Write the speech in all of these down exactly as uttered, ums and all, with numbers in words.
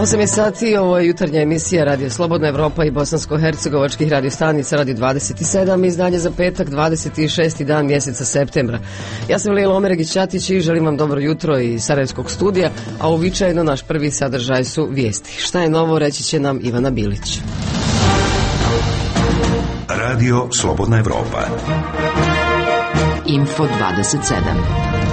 osam je sati, ovo je jutarnja emisija Radio Slobodna Evropa i bosansko-hercegovačkih radiostanica Radio dvadeset sedam, izdanje za petak, dvadeset šesti dan mjeseca septembra. Ja sam Lila Omeregić-Ćatić i želim vam dobro jutro iz Sarajevskog studija, a uobičajeno naš prvi sadržaj su vijesti. Šta je novo, reći će nam Ivana Bilić. Radio Slobodna Evropa. Info dvadeset sedam.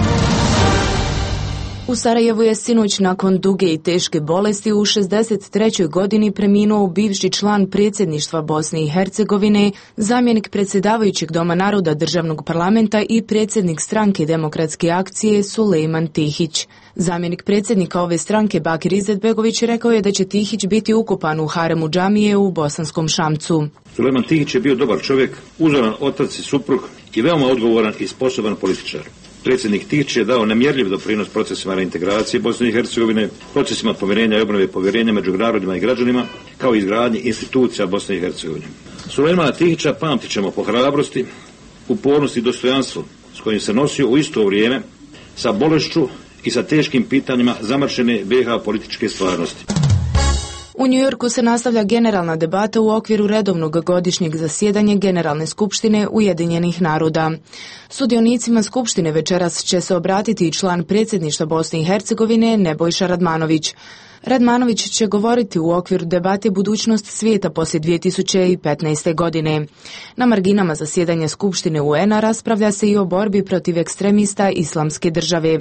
U Sarajevu je sinoć nakon duge i teške bolesti u šezdeset trećoj godini preminuo bivši član predsjedništva Bosne i Hercegovine, zamjenik predsjedavajućeg Doma naroda Državnog parlamenta i predsjednik stranke Demokratske akcije Sulejman Tihić. Zamjenik predsjednika ove stranke Bakir Izetbegović rekao je da će Tihić biti ukopan u haremu džamije u Bosanskom Šamcu. Sulejman Tihić je bio dobar čovjek, uzoran otac i suprug i veoma odgovoran i sposoban političar. Predsjednik Tihić je dao nemjerljiv doprinos procesima reintegracije Bosne i Hercegovine, procesima pomirenja i obnove povjerenja među narodima i građanima, kao i izgradnji institucija Bosne i Hercegovine. Sulejmana Tihića pamtit ćemo po hrabrosti, upornosti i dostojanstvu s kojim se nosio u isto vrijeme sa bolešću i sa teškim pitanjima zamršene be ha političke stvarnosti. U Njujorku se nastavlja generalna debata u okviru redovnog godišnjeg zasjedanja Generalne skupštine Ujedinjenih naroda. Sudionicima skupštine večeras će se obratiti i član predsjedništva Bosne i Hercegovine Nebojša Radmanović. Radmanović će govoriti u okviru debate budućnost svijeta poslije dvije tisuće petnaeste. godine. Na marginama zasjedanja Skupštine U N-a raspravlja se i o borbi protiv ekstremista Islamske države.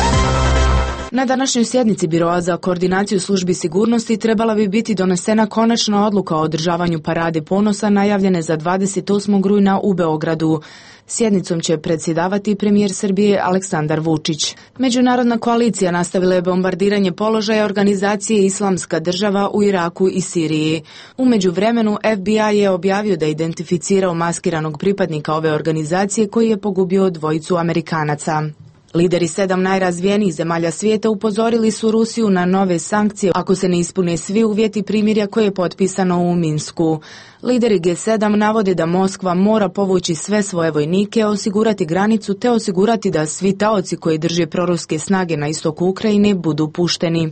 Na današnjoj sjednici Biroa za koordinaciju službi sigurnosti trebala bi biti donesena konačna odluka o održavanju parade ponosa najavljene za dvadeset osmog rujna u Beogradu. Sjednicom će predsjedavati premijer Srbije Aleksandar Vučić. Međunarodna koalicija nastavila je bombardiranje položaja organizacije Islamska država u Iraku i Siriji. U međuvremenu F B I je objavio da je identificirao maskiranog pripadnika ove organizacije koji je pogubio dvojicu Amerikanaca. Lideri sedam najrazvijenijih zemalja svijeta upozorili su Rusiju na nove sankcije ako se ne ispune svi uvjeti primirja koje je potpisano u Minsku. Lideri G sedam navode da Moskva mora povući sve svoje vojnike, osigurati granicu te osigurati da svi taoci koji drže proruske snage na istoku Ukrajine budu pušteni.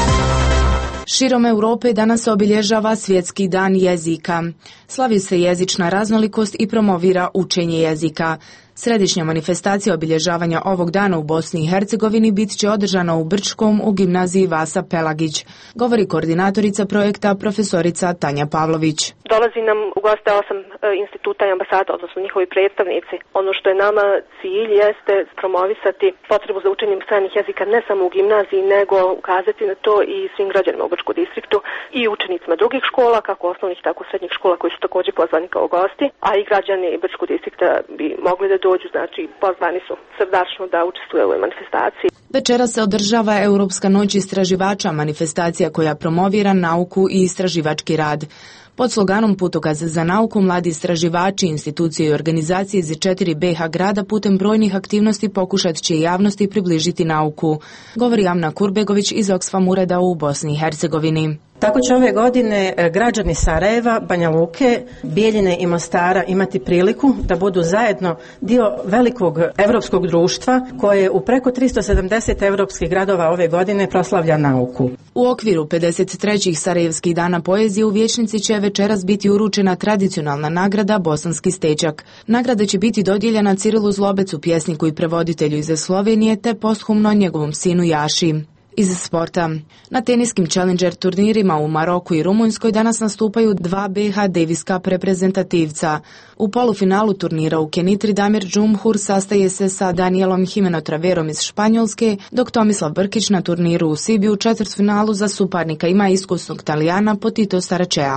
Širom Europe danas se obilježava Svjetski dan jezika. Slavi se jezična raznolikost i promovira učenje jezika. Središnja manifestacija obilježavanja ovog dana u Bosni i Hercegovini bit će održana u Brčkom u gimnaziji Vasa Pelagić, govori koordinatorica projekta profesorica Tanja Pavlović. Dolazi nam u goste osam e, instituta i ambasada, odnosno njihovi predstavnici. Ono što je nama cilj jeste promovisati potrebu za učenjem stranih jezika ne samo u gimnaziji, nego ukazati na to i svim građanima u Brčkom distriktu i učenicima drugih škola, kako osnovnih, tako srednjih škola koji su također pozvani kao gosti, a i građani Brčkog distrikta bi mogli da dođu, znači pozvani su srdačno da učestvuju u ovoj manifestaciji. Večera se održava Europska noć istraživača, manifestacija koja promovira nauku i istraživački rad. Pod sloganom Putokaz za nauku mladi istraživači, institucije i organizacije iz četiri be ha grada putem brojnih aktivnosti pokušat će javnosti približiti nauku, govori Amna Kurbegović iz Oxfam ureda u Bosni i Hercegovini. Tako će ove godine građani Sarajeva, Banja Luke, Bijeljine i Mostara imati priliku da budu zajedno dio velikog evropskog društva koje u preko tristo sedamdeset evropskih gradova ove godine proslavlja nauku. U okviru pedeset trećih Sarajevskih dana poezije u vijećnici će večeras biti uručena tradicionalna nagrada Bosanski stečak. Nagrada će biti dodijeljena Cirilu Zlobecu, pjesniku i prevoditelju iz Slovenije, te posthumno njegovom sinu Jaši. Iz sporta. Na teniskim Challenger turnirima u Maroku i Rumunjskoj danas nastupaju dva be ha Davis Cup reprezentativca. U polufinalu turnira u Kenitri Damir Džumhur sastaje se sa Danielom Jimeno Traverom iz Španjolske, dok Tomislav Brkić na turniru u Sibiju u četvrtfinalu za suparnika ima iskusnog Talijana Potito Staračea.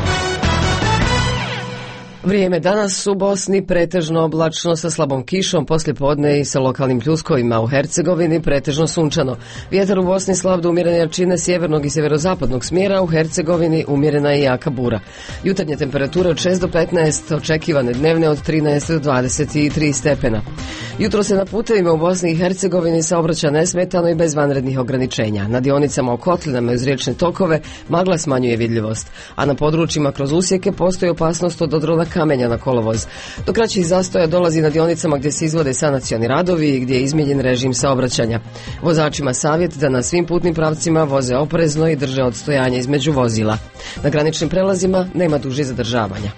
Vrijeme danas u Bosni pretežno oblačno sa slabom kišom, poslije podne i sa lokalnim pljuskovima. U Hercegovini pretežno sunčano. Vjetar u Bosni slab do umjerene jačine sjevernog i sjeverozapadnog smjera, u Hercegovini umjerena i jaka bura. Jutarnje temperature od šest do petnaest, očekivane dnevne od trinaest do dvadeset tri stepena. Jutro se na putevima u Bosni i Hercegovini saobraća nesmetano i bez vanrednih ograničenja. Na dionicama o kotlinama uz riječne tokove magla smanjuje vidljivost, a na područjima kroz usjeke postoji opasnost od odrona kamenja na kolovoz. Do kraćih zastoja dolazi na dionicama gdje se izvode sanacioni radovi i gdje je izmijenjen režim saobraćanja. Vozačima savjet da na svim putnim pravcima voze oprezno i drže odstojanje između vozila. Na graničnim prelazima nema dužih zadržavanja.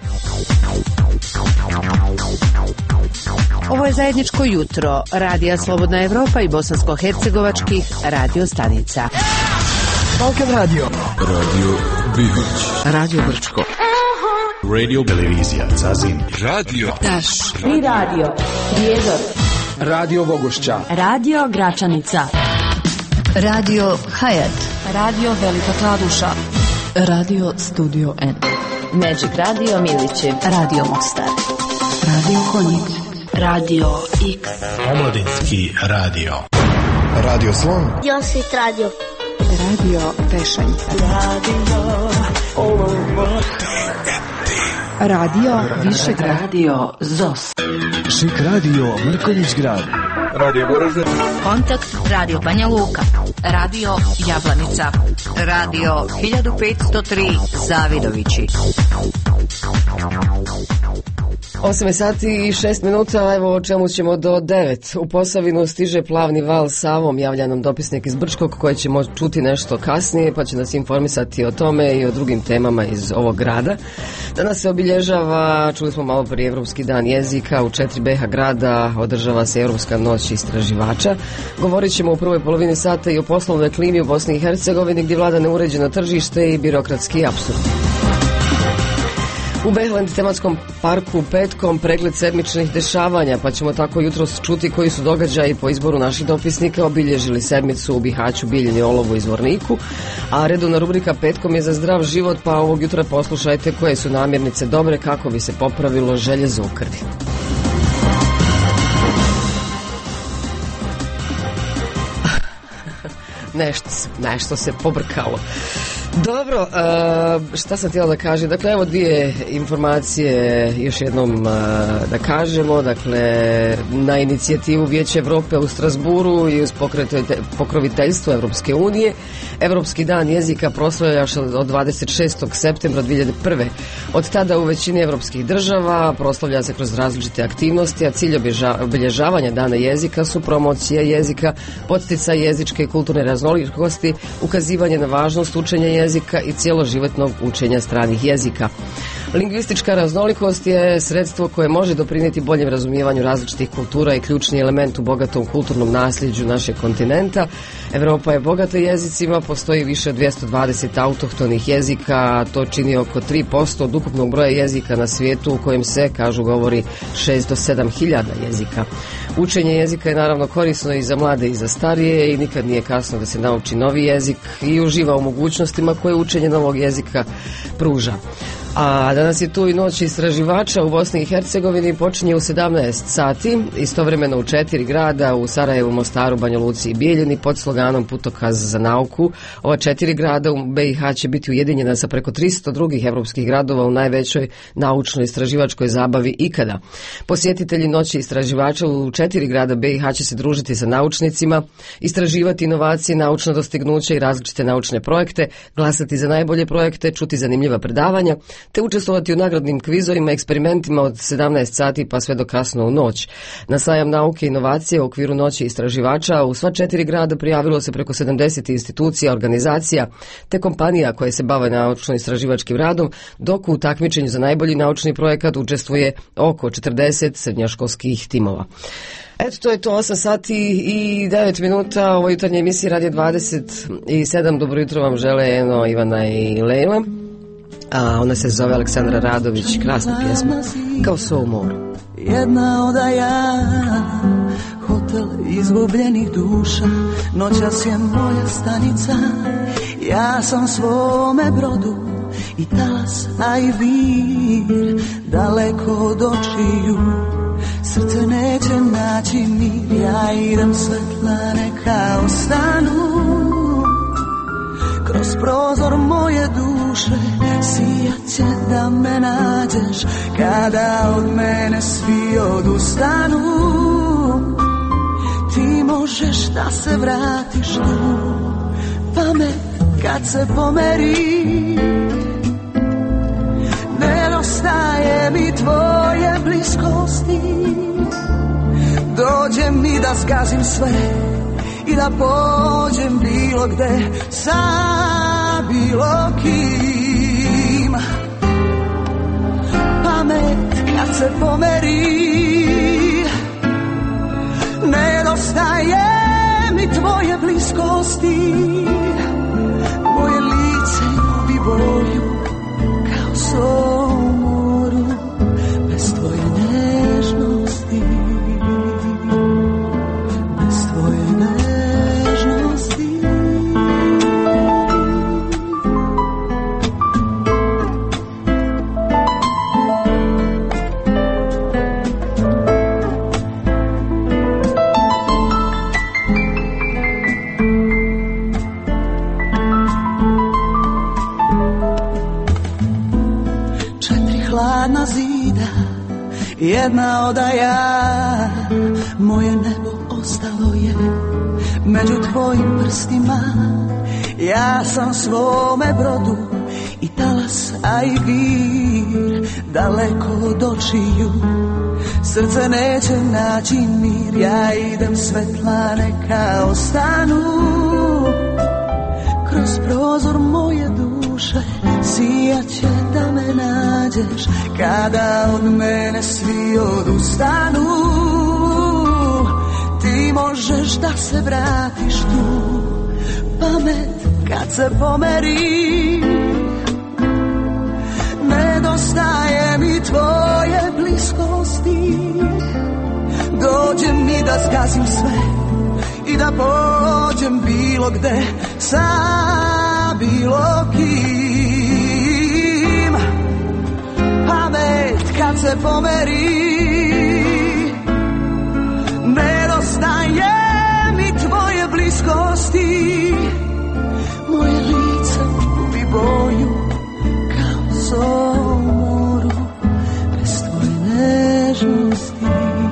Ovo je zajedničko jutro Radija Slobodna Evropa i bosansko-hercegovačkih radio stanica. Balkan Radio, Radio Bivić, Radio Brčko, Radio Televizija Zazin, Radio Taš, i Radio Prijedor, Radio Bogošća, Radio Gračanica, Radio Hayat, Radio Velika Kladuša, Radio Studio N, Magic Radio Milići, Radio Mostar, Radio Konjic, Radio X, Omladinski radio, Radio Slon, Josit Radio, Radio Tešanj, Radio Olomouc, Radio Višegrad, Radio Zos, Šik Radio Mrkonjić Grad, Radio Goražde, Kontakt Radio Banja Luka, Radio Jablanica, Radio hiljadu petsto tri Zavidovići. osam sati i šest minuta, evo o čemu ćemo do devet. U Posavinu stiže plavni val Savom, javlja nam dopisnik iz Brčkog koje ćemo čuti nešto kasnije, pa će nas informisati o tome i o drugim temama iz ovog grada. Danas se obilježava, čuli smo malo prije, Evropski dan jezika. U četiri B H grada održava se Europska noć istraživača. Govorit ćemo u prvoj polovini sata i o poslovnoj klimi u Bosni i Hercegovini gdje vlada neuređeno tržište i birokratski apsurd. U Behland tematskom parku petkom pregled sedmičnih dešavanja, pa ćemo tako jutros čuti koji su događaji po izboru naših dopisnika obilježili sedmicu u Bihaću, Bijeljini, Olovu i Zvorniku, a redovna rubrika petkom je za zdrav život, pa ovog jutra poslušajte koje su namirnice dobre kako bi se popravilo željezo u krvi. Nešto, nešto se pobrkalo. Dobro, uh, šta sam htjela da kažem? Dakle, evo dvije informacije još jednom uh, da kažemo. Dakle, na inicijativu Vijeća Evrope u Strasburu i uz pokroviteljstvo Evropske unije, Evropski dan jezika proslavlja od dvadeset šestog septembra dvije hiljade prve. Od tada u većini evropskih država proslavlja se kroz različite aktivnosti, a cilj obilježavanja dana jezika su promocija jezika, podsticaj jezičke i kulturne raznolikosti, ukazivanje na važnost učenja jezika jezika i cjeloživotnog učenja stranih jezika. Lingvistička raznolikost je sredstvo koje može doprinijeti boljem razumijevanju različitih kultura i ključni element u bogatom kulturnom nasljeđu našeg kontinenta. Evropa je bogata jezicima, postoji više od dvjesto dvadeset autohtonih jezika, a to čini oko tri posto od ukupnog broja jezika na svijetu u kojem se, kažu, govori šest do sedam hiljada jezika. Učenje jezika je naravno korisno i za mlade i za starije i nikad nije kasno da se nauči novi jezik i uživa u mogućnostima koje učenje novog jezika pruža. A danas je tu i noć istraživača u Bosni i Hercegovini, počinje u sedamnaest sati, istovremeno u četiri grada, u Sarajevu, Mostaru, Banja Luci i Bijeljini, pod sloganom Putokaz za nauku. Ova četiri grada u B i H će biti ujedinjena sa preko tristo drugih evropskih gradova u najvećoj naučnoj istraživačkoj zabavi ikada. Posjetitelji noći istraživača u četiri grada B i H će se družiti sa naučnicima, istraživati inovacije, naučna dostignuća i različite naučne projekte, glasati za najbolje projekte, čuti zanimljiva predavanja, te učestvovati u nagradnim kvizovima, eksperimentima od sedamnaest sati pa sve do kasno u noć. Na sajam nauke i inovacije u okviru noći istraživača u sva četiri grada prijavilo se preko sedamdeset institucija, organizacija te kompanija koje se bave naučno-istraživačkim radom, dok u takmičenju za najbolji naučni projekat učestvuje oko četrdeset srednjoškolskih timova. Eto, to je to, osam sati i devet minuta, ovo jutarnje emisije Radio dvadeset sedam. Dobro jutro vam žele Eno, Ivana i Lejla. A ona se zove Aleksandra Radović, krasna pjesma, Kao so u moru. Jedna odaja, hotel izgubljenih duša, noćas je moja stanica, ja sam svome brodu i talas, a i vir, daleko od očiju, srce neće naći mir, ja idem svetla neka ostanu. Kroz prozor moje duše sijat će da me nađeš kada od mene svi odustanu. Ti možeš da se vratiš tu, pamet kad se pomeri, nedostaje nedostaje mi tvoje bliskosti. Dođe mi da zgazim sve i da pođem bilo gde sa bilo kim. Pamet kad se pomeri, nedostaje mi tvoje bliskosti. Moje lice gubi boju kao sol u moru bez tvoje nežnosti. Bez tvoje nežnosti. Hladna zida, jedna odaja, moje nebo ostalo je među tvojim prstima. Ja sam svome brodu i talas, a i vir, daleko od očiju. Srce neće naći mir, ja idem svetla neka ostanu. Kroz prozor moje duše sijaće da me nađeš kada od mene svi odustanu. Ti možeš da se vratiš tu, pamet kad se pomeri. Nedostaje mi tvoje bliskosti. Dođe mi da zgazim sve i da pođem bilo gde sa bilo kim. Pamet kad se pomeri, nedostaje mi tvoje bliskosti. Moje lice gubi boju kao sol u moru bez tvoje nežnosti.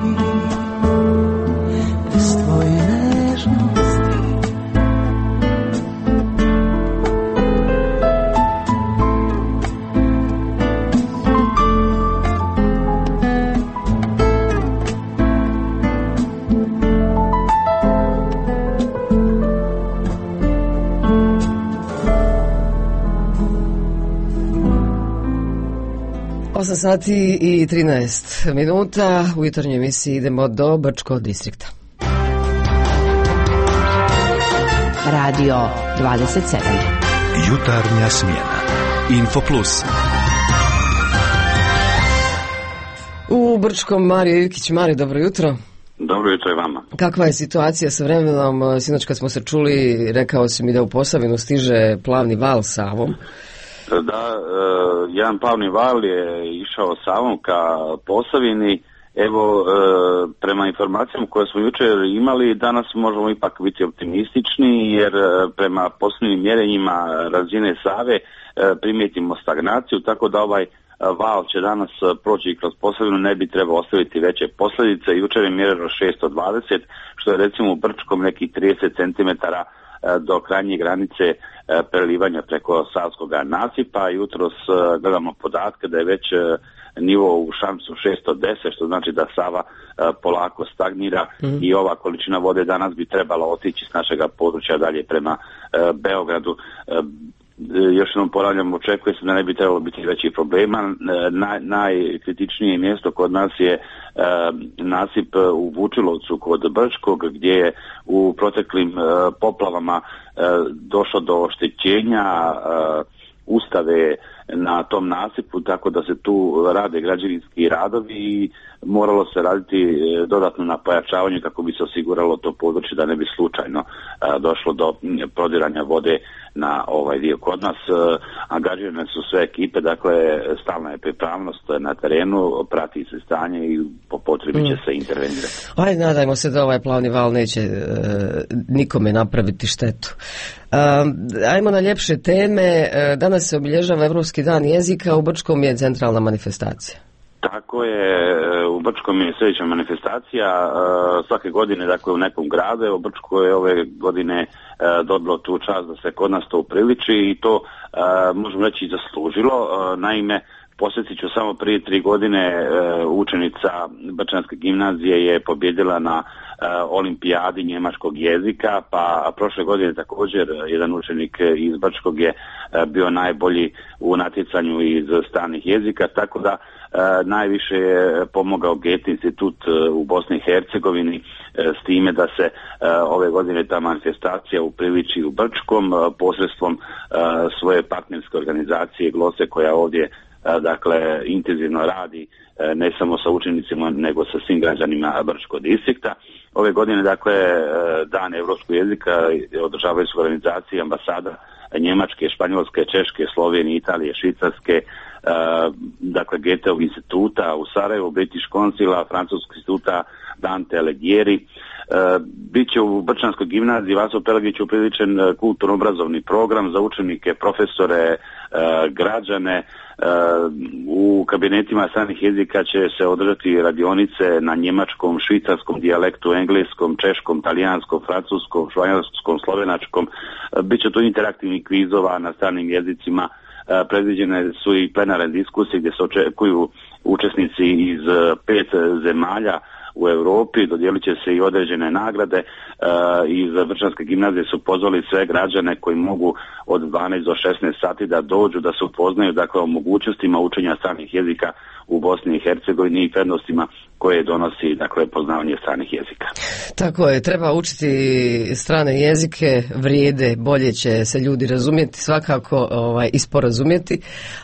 Bez tvoje nežnosti. osam sati i trinaest minuta. U jutarnjoj emisiji idemo do Brčkog distrikta. Radio dvadeset sedam. Jutarnja smjena. Info Plus. U Brčkom Mario Ivkić. Mario, dobro jutro. Dobro jutro i vama. Kakva je situacija sa vremenom? Sinoć kad smo se čuli, rekao si mi da u Posavinu stiže plavni val Savom. Da, e, jedan plavni val je išao Savom ka Posavini. Evo, e, prema informacijama koje smo jučer imali, danas možemo ipak biti optimistični, jer e, prema posljednjim mjerenjima razine Save e, primijetimo stagnaciju, tako da ovaj val će danas proći kroz Posavinu, ne bi trebao ostaviti veće posljedice. Jučer je mjereno šesto dvadeset, što je recimo u Brčkom nekih trideset centimetara do krajnje granice prelivanja preko Savskog nasipa. Jutros gledamo podatke da je već nivo u Šamcu šesto deset, što znači da Sava polako stagnira mm. i ova količina vode danas bi trebala otići s našega područja dalje prema Beogradu. Još jednom ponavljam, očekuje se da ne bi trebalo biti većih problema. Naj, najkritičnije mjesto kod nas je e, nasip u Vučilovcu kod Brčkog, gdje je u proteklim e, poplavama e, došlo do oštećenja e, ustave na tom nasipu, tako da se tu rade građevinski radovi i moralo se raditi dodatno na pojačavanju kako bi se osiguralo to područje da ne bi slučajno uh, došlo do prodiranja vode na ovaj dio. Kod nas uh, angažirane su sve ekipe, dakle stalna je pripravnost na terenu, prati se stanje i po potrebi će se intervenirati. Ajde, nadajmo se da ovaj plavni val neće uh, nikome napraviti štetu. Uh, ajmo na ljepše teme. Uh, danas se obilježava Evropski dan jezika, u Brčkom je centralna manifestacija. Tako je, u Brčkom je sljedeća manifestacija, svake godine, dakle u nekom gradu. Evo, Brčko je ove godine dobilo tu čast da se kod nas to upriliči i to možemo reći i zaslužilo. Naime, Posjetit ću samo prije tri godine e, učenica Brčanske gimnazije je pobjedila na e, olimpijadi njemačkog jezika, pa prošle godine također jedan učenik iz Brčkog je e, bio najbolji u natjecanju iz stranih jezika, tako da e, najviše je pomogao Goethe institut e, u Bosni i Hercegovini e, s time da se e, ove godine ta manifestacija upriliči u Brčkom e, posredstvom e, svoje partnerske organizacije Glose, koja ovdje dakle intenzivno radi ne samo sa učenicima nego sa svim građanima Brčkog distrikta. Ove godine dakle Dan europskog jezika održavaju su organizacije ambasada Njemačke, Španjolske, Češke, Slovenije, Italije, Švicarske, dakle Goetheovog instituta u Sarajevu, British Councila, Francuskog instituta Dante Alighieri. Biće u Brčanskoj gimnaziji Vaso Pelagić upriličen kulturno-obrazovni program za učenike, profesore, građane. U kabinetima stranih jezika će se održati radionice na njemačkom, švicarskom dijalektu, engleskom, češkom, talijanskom, francuskom, španjolskom, slovenačkom. Biće tu interaktivnih kvizova na stranim jezicima. Predviđene su i plenarne diskusije gdje se očekuju učesnici iz pet zemalja u Europi, dodijelit će se i određene nagrade. E, iz Brčanske gimnazije su pozvali sve građane koji mogu od dvanaest do šesnaest sati da dođu, da se upoznaju dakle o mogućnostima učenja stranih jezika u Bosni i Hercegovini i prednostima koje donosi dakle poznavanje stranih jezika. Tako je, treba učiti strane jezike, vrijede, bolje će se ljudi razumjeti, svakako ovaj, i sporazumjeti.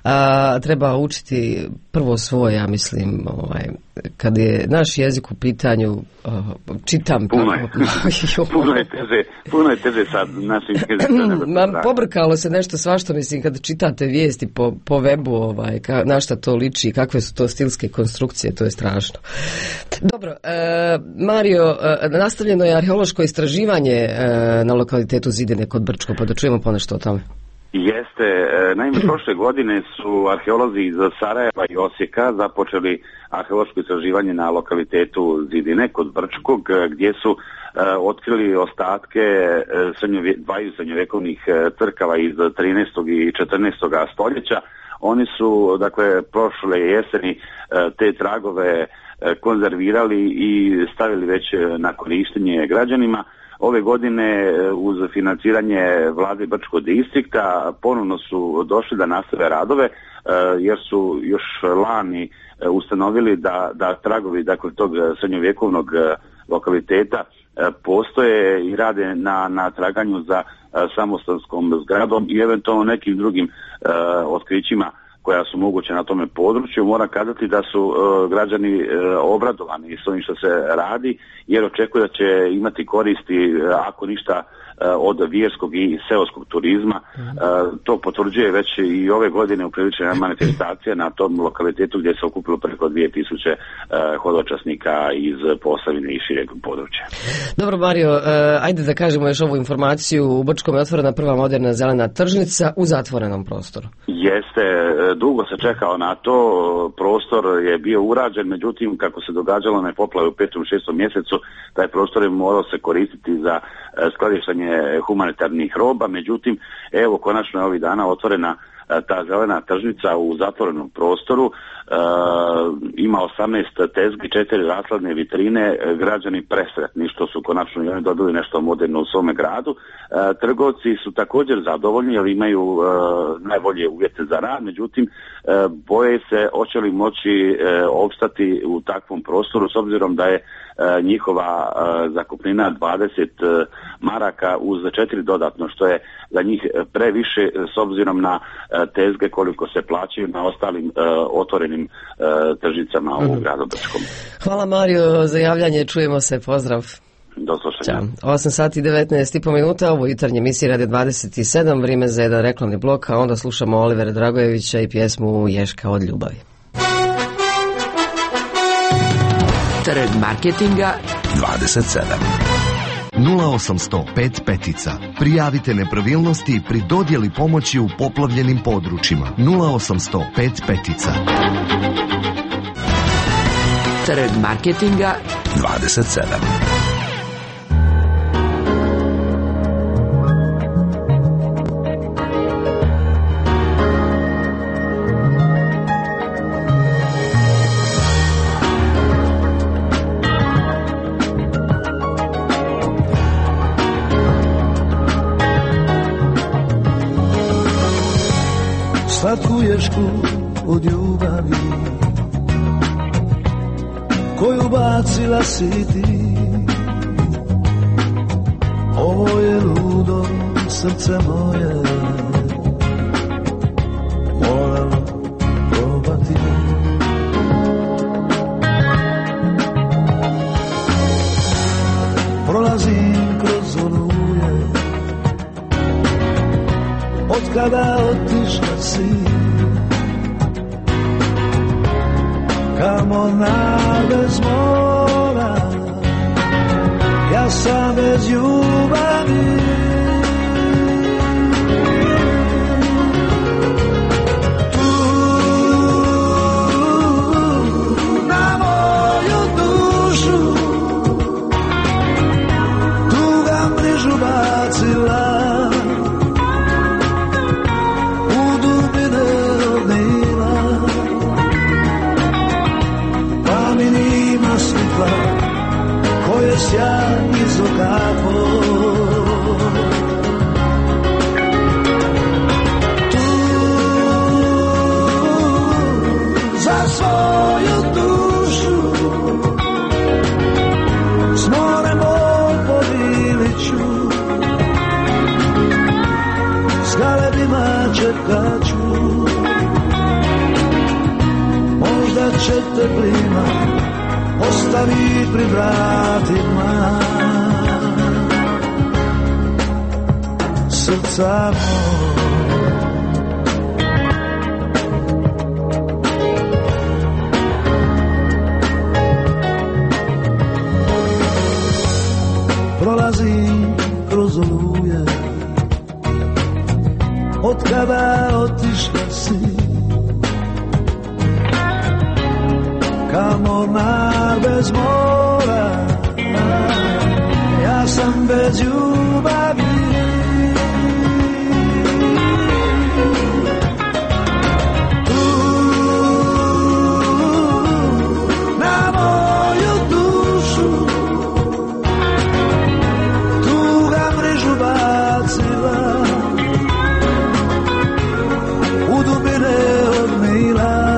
A, treba učiti prvo svoje, ja mislim, ovaj, kad je naš jezik u pitanju, uh, čitam puno je, puno je teže, puno je teže sad našim jezikom. Ma, pobrkalo se nešto svašto, mislim, kad čitate vijesti po, po webu, ovaj, ka, na šta to liči, kakve su to stilske konstrukcije, to je strašno. Dobro, e, Mario, e, nastavljeno je arheološko istraživanje e, na lokalitetu Zidine kod Brčko, pa da čujemo ponešto o tome. Jeste, naime prošle godine su arheolozi iz Sarajeva i Osijeka započeli arheološko istraživanje na lokalitetu Zidine kod Brčkog, gdje su uh, otkrili ostatke uh, srednjovje, dvaju srednjovjekovnih uh, crkava iz trinaestog i četrnaestog stoljeća. Oni su, dakle, prošle jeseni uh, te tragove uh, konzervirali i stavili već na korištenje građanima. Ove godine uz financiranje vlade Brčkog distrikta ponovno su došli da nastave radove jer su još lani ustanovili da, da tragovi dakle, tog srednjovjekovnog lokaliteta postoje i rade na, na traganju za samostanskom zgradom i eventualno nekim drugim uh, otkrićima koja su moguće na tome području. Moram kazati da su uh, građani uh, obradovani s ovim što se radi, jer očekuju da će imati koristi, uh, ako ništa, uh, od vjerskog i seoskog turizma. Uh, to potvrđuje već i ove godine upriličena manifestacija na tom lokalitetu gdje se okupilo preko dvije tisuće uh, hodočasnika iz Posavine i šireg područja. Dobro, Mario, uh, ajde da kažemo još ovu informaciju. U Brčkom je otvorena prva moderna zelena tržnica u zatvorenom prostoru. Jeste, dugo se čekao na to, prostor je bio urađen, međutim kako se događalo na poplave u petom šestom mjesecu, taj prostor je morao se koristiti za skladištanje humanitarnih roba, međutim evo konačno je ovih dana otvorena ta zelena tržnica u zatvorenom prostoru. E, ima osamnaest tezgi, četiri rasladne vitrine, građani presretni što su konačno i oni dobili nešto moderno u svome gradu. E, trgovci su također zadovoljni jer imaju e, najbolje uvjete za rad, međutim e, boje se hoće li moći e, opstati u takvom prostoru s obzirom da je e, njihova e, zakupnina dvadeset maraka uz četiri dodatno, što je za njih previše s obzirom na tezge koliko se plaćaju na ostalim uh, otvorenim uh, tržnicama mm-hmm. u gradu Brčkom. Hvala Mario za javljanje, čujemo se, pozdrav. Do slušanja. osam sati i devetnaest i po minuta, ovo jutarnje emisije Rade dvadeset sedam, vrijeme za jedan reklamni blok, a onda slušamo Olivera Dragojevića i pjesmu Ješka od ljubavi. Trend marketinga dvadeset sedam. nula osamsto pet petica. Prijavite nepravilnosti pri dodjeli pomoći u poplavljenim područjima. nula osamsto pet petica. Trend marketinga dvadeset sedam. tešku od ljubavi koju bacila si ti. Ovo je ludo srce moje, moram probati. Prolazim kroz oluje, od kada otišla si, kamo na bez mora, ja sam bez ljubavi. Tu na moju dušu tuga mrežu bacila, u dubine odnila, pa mi nima svjetla koje sjaj iz oka tvoj. Tu za svoju dušu s morem podijelit ću, s galebima čekat ću, možda će te plima ostavi pri vratima srca moj. Prolazim kroz oluje, od kada otišla si, kamo na bez mora, ja sam bez ljubavi. Tu na moju dušu tuga mrežu bacila, u dubine odnila,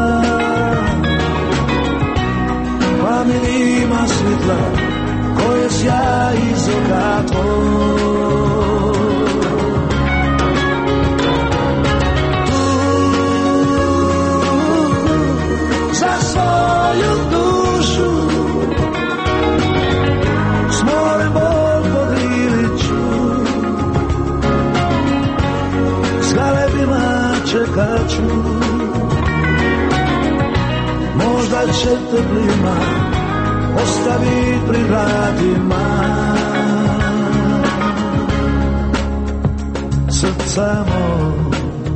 pa mi nima svjetla koje sjaj iz oka tvoj. Tu za svoju dušu s morem podijelit ću, s galebima čekat ću, možda će te plima ostavi pri vratima srca moj.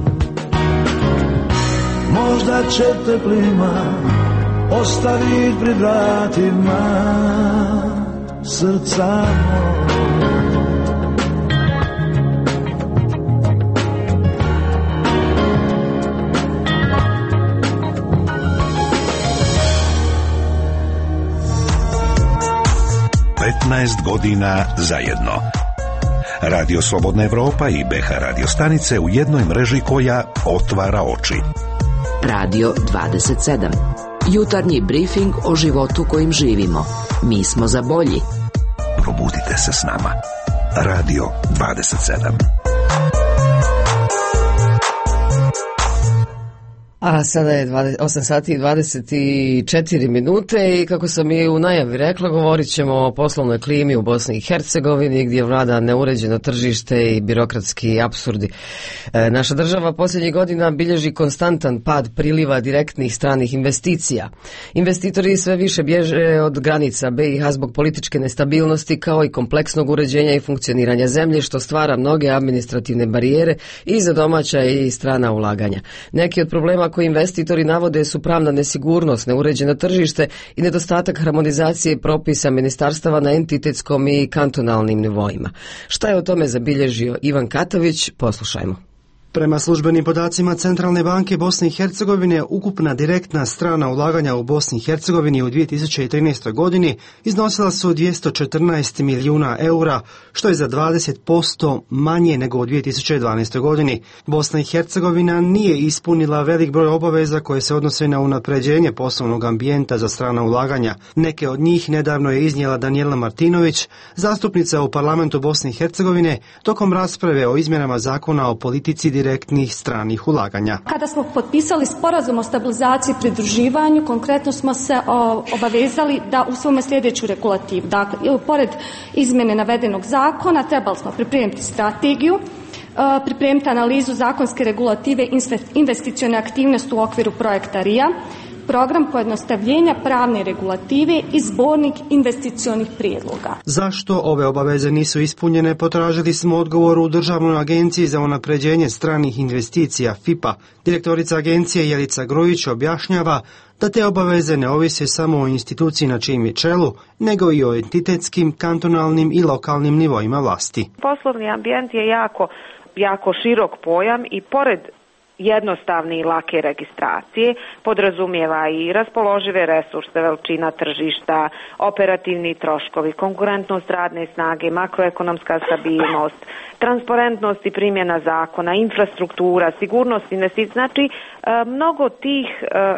Možda će te plima ostavi pri vratima srca moj. petnaest godina zajedno. Radio Slobodna Evropa i B H radio stanice u jednoj mreži koja otvara oči. Radio dvadeset sedam. Jutarnji brifing o životu kojim živimo. Mi smo za bolji. Probudite se s nama. Radio dvadeset sedam. A sada je osam sati i dvadeset četiri minute i kako sam i u najavi rekla, govorit ćemo o poslovnoj klimi u Bosni i Hercegovini gdje vlada neuređeno tržište i birokratski apsurdi. E, naša država posljednjih godina bilježi konstantan pad priliva direktnih stranih investicija. Investitori sve više bježe od granica B i H zbog političke nestabilnosti kao i kompleksnog uređenja i funkcioniranja zemlje, što stvara mnoge administrativne barijere i za domaća i strana ulaganja. Neki od problema koji investitori navode su pravna nesigurnost, neuređeno tržište i nedostatak harmonizacije propisa ministarstava na entitetskom i kantonalnim nivoima. Šta je o tome zabilježio Ivan Katović? Poslušajmo. Prema službenim podacima Centralne banke Bosne i Hercegovine, ukupna direktna strana ulaganja u Bosni i Hercegovini u dvije tisuće trinaestoj. godini iznosila su dvjesto četrnaest milijuna eura, što je za dvadeset posto manje nego u dvije tisuće dvanaestoj. godini. Bosna i Hercegovina nije ispunila velik broj obaveza koje se odnose na unapređenje poslovnog ambijenta za strana ulaganja. Neke od njih nedavno je iznijela Danijela Martinović, zastupnica u parlamentu Bosne i Hercegovine, tokom rasprave o izmjenama zakona o politici direktnih stranih ulaganja. Kada smo potpisali sporazum o stabilizaciji i pridruživanju, konkretno smo se o, obavezali da usvojimo sljedeću regulativu. Dakle, pored izmjene navedenog zakona trebali smo pripremiti strategiju, pripremiti analizu zakonske regulative investicione aktivnosti u okviru projekta R I A, program pojednostavljenja pravne regulative i zbornik investicionih prijedloga. Zašto ove obaveze nisu ispunjene, potražili smo odgovor u Državnoj agenciji za unapređenje stranih investicija F I P A. Direktorica agencije Jelica Grujić objašnjava da te obaveze ne ovise samo o instituciji na čijem je čelu, nego i o entitetskim, kantonalnim i lokalnim nivoima vlasti. Poslovni ambijent je jako, jako širok pojam i pored jednostavne i lake registracije podrazumijeva i raspoložive resurse, veličina tržišta, operativni troškovi, konkurentnost radne snage, makroekonomska stabilnost, transparentnost i primjena zakona, infrastruktura, sigurnost investicija. Znači, mnogo tih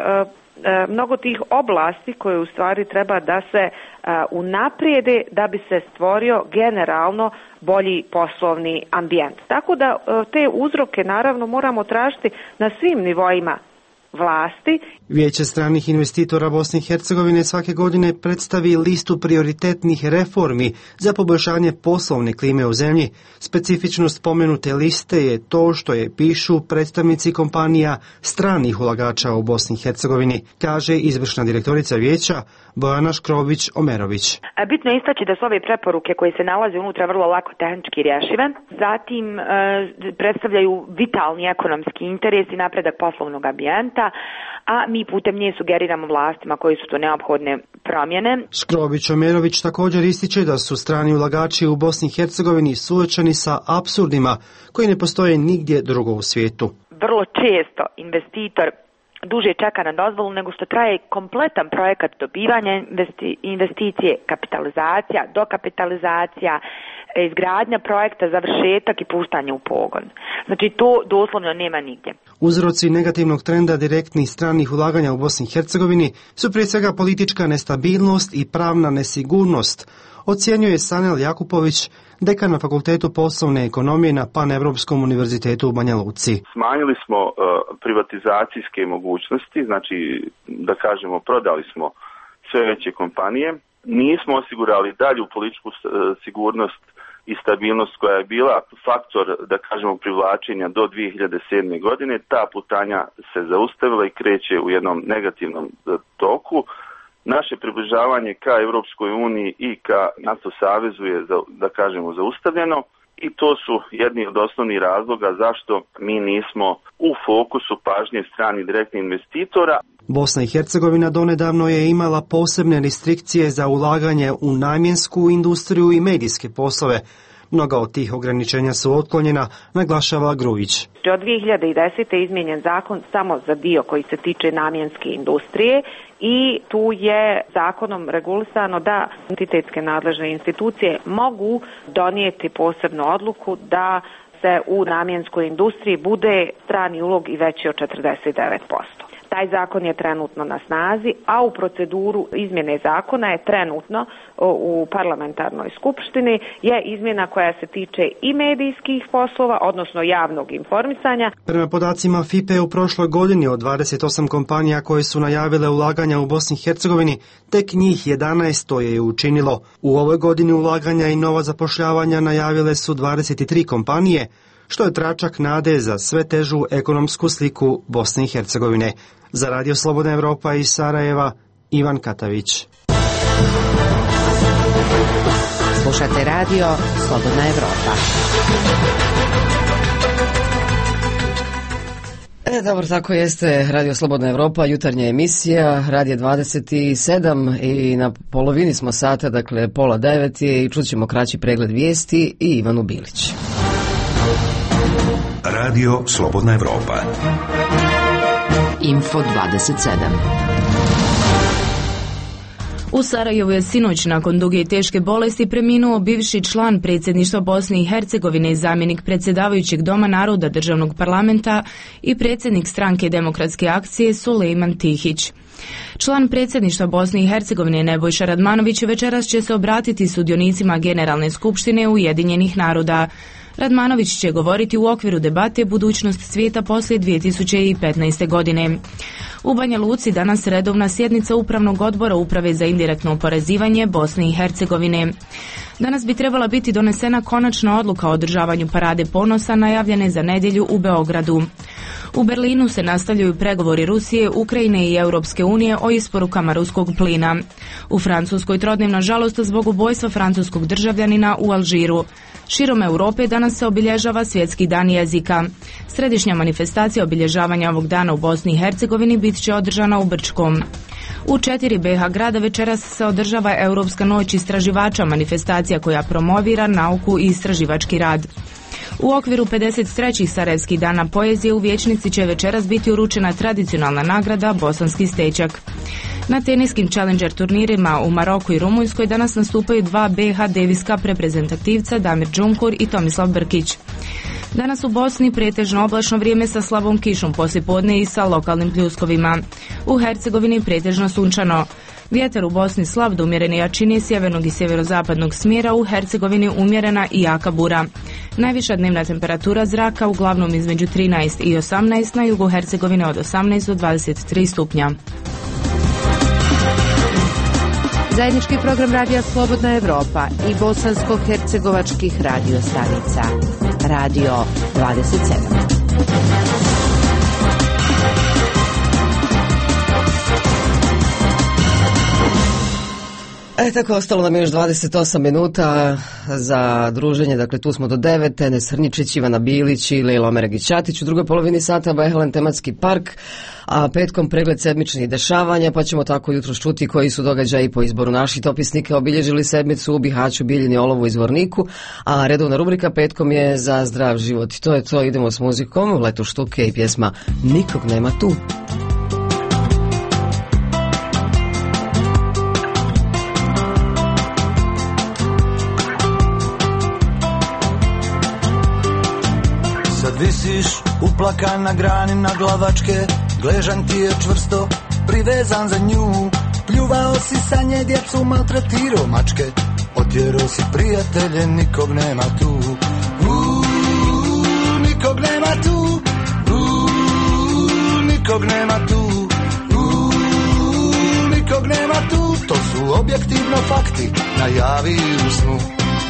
mnogo tih oblasti koje u stvari treba da se unaprijede da bi se stvorio generalno bolji poslovni ambijent. Tako da te uzroke naravno moramo tražiti na svim nivoima vlasti. Vijeće stranih investitora Bosne i Hercegovine svake godine predstavi listu prioritetnih reformi za poboljšanje poslovne klime u zemlji. Specifičnost spomenute liste je to što je pišu predstavnici kompanija stranih ulagača u Bosni i Hercegovini, kaže izvršna direktorica vijeća Bojana Škrobić-Omerović. Bitno je istaći da su ove preporuke koje se nalaze unutra vrlo lako tehnički rješive, zatim e, predstavljaju vitalni ekonomski interes i napredak poslovnog ambijenta, a mi putem nje sugeriramo vlastima koji su to neophodne promjene. Škrobić-Omerović također ističe da su strani ulagači u Bosni i Hercegovini suočeni sa apsurdima koji ne postoje nigdje drugo u svijetu. Vrlo često investitor duže čeka na dozvolu nego što traje kompletan projekat dobivanja investicije, kapitalizacija, dokapitalizacija, izgradnja projekta, završetak i puštanje u pogon. Znači to doslovno nema nigdje. Uzroci negativnog trenda direktnih stranih ulaganja u Bosni i Hercegovini su prije svega politička nestabilnost i pravna nesigurnost, ocjenjuje Sanel Jakupović, dekan na Fakultetu poslovne ekonomije na Paneuropskom univerzitetu u Banja Luci. Smanjili smo uh, privatizacijske mogućnosti, znači da kažemo prodali smo sve veće kompanije, nismo osigurali dalju političku uh, sigurnost i stabilnost koja je bila faktor, da kažemo, privlačenja do dvije hiljade sedme. godine. Ta putanja se zaustavila i kreće u jednom negativnom uh, toku. Naše približavanje ka Europskoj uniji i ka NATO savezu je, da kažemo, zaustavljeno i to su jedni od osnovnih razloga zašto mi nismo u fokusu pažnje stranih direktnih investitora. Bosna i Hercegovina donedavno je imala posebne restrikcije za ulaganje u namjensku industriju i medijske poslove. Mnoga od tih ograničenja su otklonjena, naglašava Grujić. Od dvije hiljade desete. izmijenjen zakon samo za dio koji se tiče namjenske industrije i tu je zakonom regulisano da entitetske nadležne institucije mogu donijeti posebnu odluku da se u namjenskoj industriji bude strani ulog i veći od četrdeset devet posto. Taj zakon je trenutno na snazi, a u proceduru izmjene zakona je trenutno u parlamentarnoj skupštini je izmjena koja se tiče i medijskih poslova, odnosno javnog informisanja. Prema podacima F I P E u prošloj godini od dvadeset osam kompanija koje su najavile ulaganja u Bosni i Hercegovini, tek njih jedanaest to je učinilo. U ovoj godini ulaganja i nova zapošljavanja najavile su dvadeset tri kompanije, što je tračak nade za sve težu ekonomsku sliku Bosne i Hercegovine. Za Radio Slobodna Evropa iz Sarajeva, Ivan Katavić. Slušate Radio Slobodna Evropa. E, dobro, tako jeste Radio Slobodna Evropa, jutarnja emisija, Radio dvadeset sedam i na polovini smo sata, dakle pola devet je i čut ćemo kraći pregled vijesti i Ivanu Bilić. Radio Slobodna Evropa. Info dvadeset sedam. U Sarajevu je sinoć nakon duge i teške bolesti preminuo bivši član predsjedništva Bosne i Hercegovine i zamjenik predsjedavajućeg Doma naroda državnog parlamenta i predsjednik stranke Demokratske akcije Sulejman Tihić. Član predsjedništva Bosne i Hercegovine Nebojša Radmanović večeras će se obratiti sudionicima Generalne skupštine Ujedinjenih naroda. Radmanović će govoriti u okviru debate Budućnost svijeta poslije dvije tisuće petnaeste. godine. U Banja Luci danas redovna sjednica Upravnog odbora Uprave za indirektno oporezivanje Bosne i Hercegovine. Danas bi trebala biti donesena konačna odluka o održavanju parade ponosa najavljene za nedjelju u Beogradu. U Berlinu se nastavljaju pregovori Rusije, Ukrajine i Europske unije o isporukama ruskog plina. U Francuskoj trodnevna žalost zbog ubojstva francuskog državljanina u Alžiru. Širom Europe danas se obilježava Svjetski dan jezika. Središnja manifestacija obilježavanja ovog dana u Bosni i Hercegovini bit će održana u Brčkom. U četiri be ha grada večeras se održava Europska noć istraživača, manifestacija koja promovira nauku i istraživački rad. U okviru pedeset trećih Sarajevskih dana poezije u Vijećnici će večeras biti uručena tradicionalna nagrada Bosanski stečak. Na teniskim Challenger turnirima u Maroku i Rumunjskoj danas nastupaju dva be ha Davis Cup reprezentativca Damir Džunkur i Tomislav Brkić. Danas u Bosni pretežno oblačno vrijeme sa slabom kišom poslijepodne i sa lokalnim pljuskovima. U Hercegovini pretežno sunčano. Vjetar u Bosni slab do umjerene jačine sjevernog i sjeverozapadnog smjera, u Hercegovini umjerena i jaka bura. Najviša dnevna temperatura zraka uglavnom između trinaest i osamnaest, na jugu Hercegovine od osamnaest do dvadeset tri stupnja. Zajednički program Radija Slobodna Evropa i bosansko-hercegovačkih radio stanica. Radio dvadeset sedam. E tako, ostalo nam je još dvadeset osam minuta za druženje, dakle tu smo do devet, Enes Hrničić, Ivana Bilić i Lejla Omeregić-Ćatić. U drugoj polovini sata Bajhelen tematski park, a petkom pregled sedmičnih dešavanja, pa ćemo tako jutros čuti koji su događaji po izboru naših dopisnika obilježili sedmicu u Bihaću, Bijeljini, Olovu i Zvorniku, a redovna rubrika petkom je za zdrav život. I to je to, idemo s muzikom, Leto štuke i pjesma Nikog nema tu. Visiš uplakan na grani naglavačke, gležan ti je čvrsto privezan za nju. Pljuvao si sa nje djecu, maltretirao mačke, otjerao si prijatelje, nikog nema tu. Uuu, nikog nema tu. Uuu, nikog nema tu. Uuu, nikog nema tu. To su objektivno fakti, najavi u snu.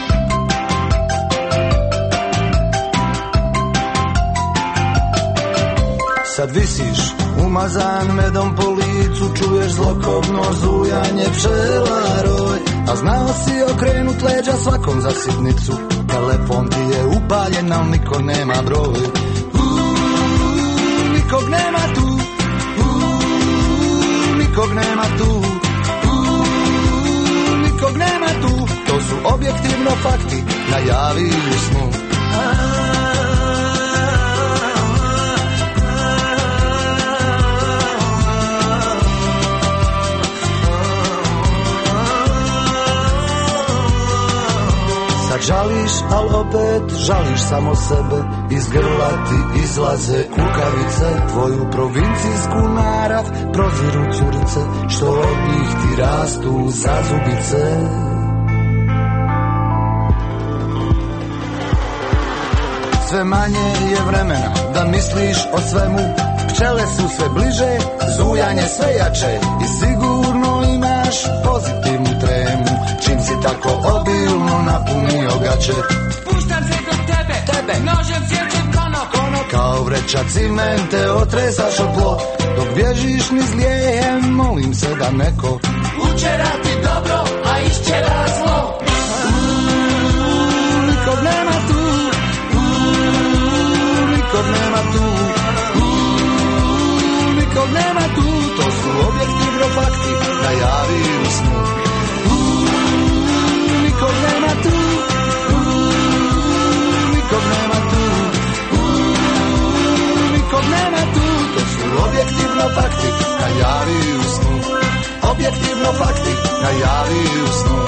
Sad visiš umazan medom po licu, čuješ zlokobno zujanje pčela roj, a znao si okrenut leđa svakom za sitnicu. Telefon ti je upaljen, al niko nema broj. Uuu, nikog nema tu. Uuu, nikog nema tu. Uuu, nikog nema tu. To su objektivno fakti, najavi u snu. Žališ, al opet žališ samo sebe. Iz grla ti izlaze kukavice, tvoju provincijsku narav proziru curice, što od njih ti rastu zazubice. Sve manje je vremena da misliš o svemu, pčele su sve bliže, zujanje sve jače i sigurno imaš pozitivnu tremu. Čim si tako obilno napunio gaće, puštam se kod tebe, tebe. Nožem sječem konop, konop. Kao vreća cimente otresaš od tlo, dok bježiš niz lijehem, molim se da neko učera ti dobro, a iščera zlo. Uuu, nikog nema tu. Uuu, nikog nema tu. Uuu, nikog nema tu. To su objektivno fakti, najavi u snu. Nikog nema tu, uuu, nikog nema tu, uuu, ka javi u snu.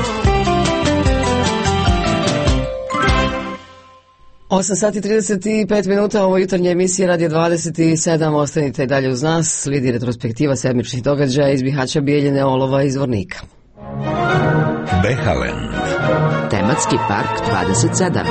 osam sati trideset pet minuta, ovo jutarnje emisije Radio dvadeset sedam, ostanite i dalje uz nas, slijedi retrospektiva sedmičnih događaja iz Bihaća, Bijeljine, Olova i Zvornika. Behalen. Tematski park dvadeset sedam.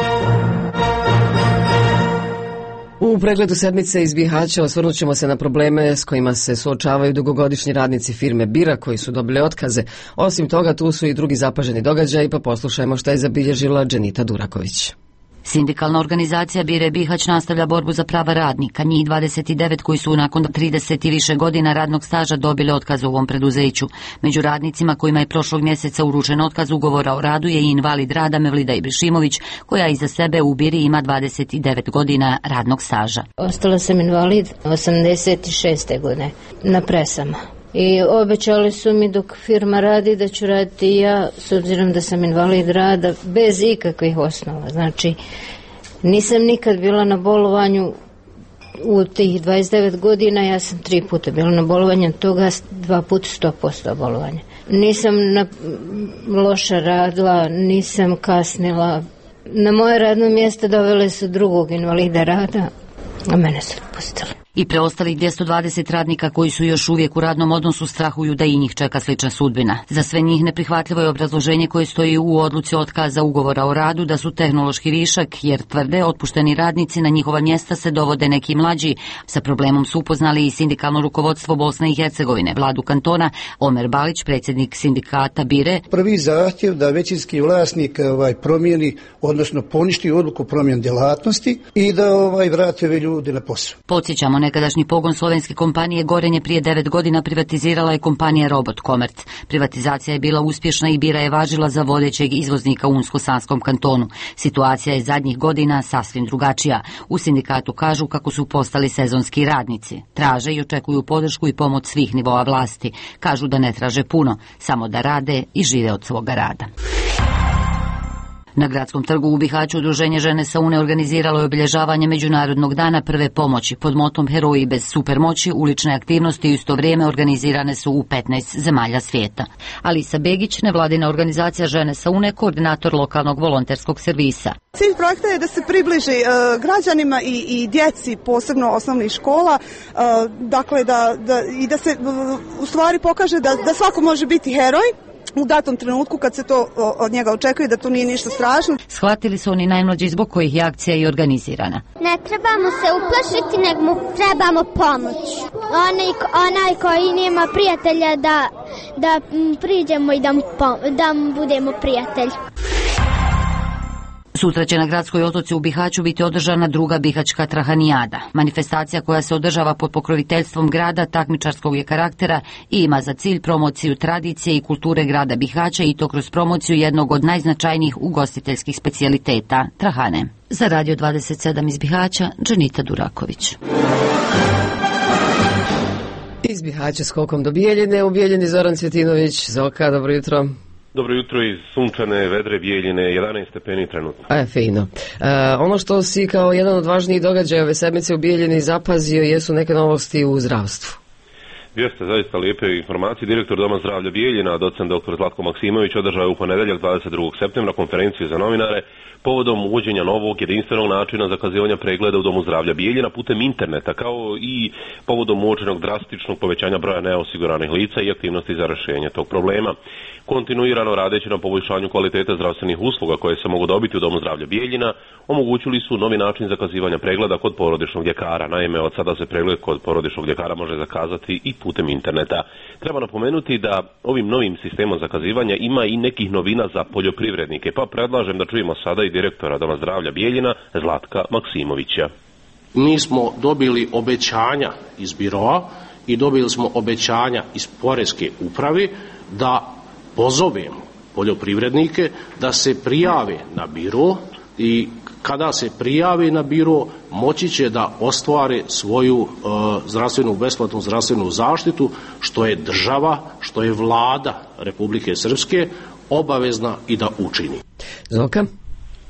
U pregledu sedmice iz Bihaća osvrnut ćemo se na probleme s kojima se suočavaju dugogodišnji radnici firme Bira koji su dobili otkaze. Osim toga, tu su i drugi zapaženi događaji, pa poslušajmo šta je zabilježila Dženita Duraković. Sindikalna organizacija Bire Bihać nastavlja borbu za prava radnika. Njih dvadeset devet koji su nakon trideset i više godina radnog staža dobili otkaz u ovom preduzeću. Među radnicima kojima je prošlog mjeseca uručen otkaz ugovora o radu je i invalid rada Mevlida Ibrišimović, koja iza sebe u Biri ima dvadeset devet godina radnog staža. Ostala sam invalid osamdeset šeste godine na presama. I obećali su mi dok firma radi da ću raditi i ja, s obzirom da sam invalid rada, bez ikakvih osnova. Znači, nisam nikad bila na bolovanju u tih dvadeset devet godina, ja sam tri puta bila na bolovanju, toga dva puta sto posto bolovanja. Nisam na, loša radila, nisam kasnila. Na moje radno mjesto dovele su drugog invalida rada, a mene su otpustili. I preostalih dvjesto dvadeset radnika koji su još uvijek u radnom odnosu strahuju da i njih čeka slična sudbina. Za sve njih neprihvatljivo je obrazloženje koje stoji u odluci otkaza ugovora o radu da su tehnološki višak, jer tvrde otpušteni radnici na njihova mjesta se dovode neki mlađi. Sa problemom su upoznali i sindikalno rukovodstvo Bosne i Hercegovine, vladu kantona. Omer Balić, predsjednik sindikata Bire. Prvi zahtjev da većinski vlasnik ovaj, promijeni, odnosno poništi odluku promjene djelatnosti i da ovaj, vrati ove ljude na posao. Podsjećamo, nekadašnji pogon slovenske kompanije Gorenje prije devet godina privatizirala je kompanija Robot Komert. Privatizacija je bila uspješna i Bira je važila za vodećeg izvoznika u Unsko-Sanskom kantonu. Situacija je zadnjih godina sasvim drugačija. U sindikatu kažu kako su postali sezonski radnici. Traže i očekuju podršku i pomoć svih nivoa vlasti. Kažu da ne traže puno, samo da rade i žive od svoga rada. Na Gradskom trgu u Bihaću Udruženje Žene sa Une organiziralo je obilježavanje Međunarodnog dana prve pomoći pod motom Heroji bez supermoći. Ulične aktivnosti u isto vrijeme organizirane su u petnaest zemalja svijeta. Alisa Begić, nevladina organizacija Žene sa Une, koordinator lokalnog volonterskog servisa. Cilj projekta je da se približi uh, građanima i, i djeci, posebno osnovnih škola, uh, dakle da, da, i da se uh, u stvari pokaže da, da svako može biti heroj u datom trenutku kad se to od njega očekuje, da to nije ništa strašno. Shvatili su oni najmlađi zbog kojih je akcija i organizirana. Ne trebamo se uplašiti, nego mu trebamo pomoć. Onaj, onaj koji nema prijatelja da, da priđemo i da mu, da mu budemo prijatelji. Sutra će na Gradskoj otoci u Bihaću biti održana druga Bihaćka Trahanijada. Manifestacija koja se održava pod pokroviteljstvom grada takmičarskog je karaktera i ima za cilj promociju tradicije i kulture grada Bihaća i to kroz promociju jednog od najznačajnijih ugostiteljskih specijaliteta, trahane. Za Radio dvadeset sedam iz Bihaća, Dženita Duraković. Iz Bihaća skokom do Bijeljine, u Bijeljini Zoran Cvjetinović. Zoka, dobro jutro. Dobro jutro iz sunčane, vedre Bijeljine, jedanaest stepeni trenutno. A, fino. E, ono što si kao jedan od važnijih događaja ove sedmice u Bijeljini zapazio jesu neke novosti u zdravstvu. Jeste, zaista lijepe informacije. Direktor Doma zdravlja Bijeljina, docent doktor Zlatko Maksimović, održao je u ponedjeljak dvadeset drugog septembra konferenciju za novinare povodom uvođenja novog jedinstvenog načina zakazivanja pregleda u Domu zdravlja Bijeljina putem interneta, kao i povodom uočenog drastičnog povećanja broja neosiguranih lica i aktivnosti za rješenje tog problema. Kontinuirano radeći na poboljšanju kvalitete zdravstvenih usluga koje se mogu dobiti u Domu zdravlja Bijeljina, omogućili su novi način zakazivanja pregleda kod porodičnog ljekara. Naime, od sada se pregled kod porodičnog ljekara može zakazati i putem interneta. Treba napomenuti da ovim novim sistemom zakazivanja ima i nekih novina za poljoprivrednike, pa predlažem da čujemo sada i direktora Doma zdravlja Bijeljina, Zlatka Maksimovića. Mi smo dobili obećanja iz biroa i dobili smo obećanja iz Poreske uprave da pozovemo poljoprivrednike da se prijave na biro i kada se prijave na biro moći će da ostvare svoju uh, zdravstvenu, besplatnu zdravstvenu zaštitu, što je država, što je vlada Republike Srpske obavezna i da učini. Zoka?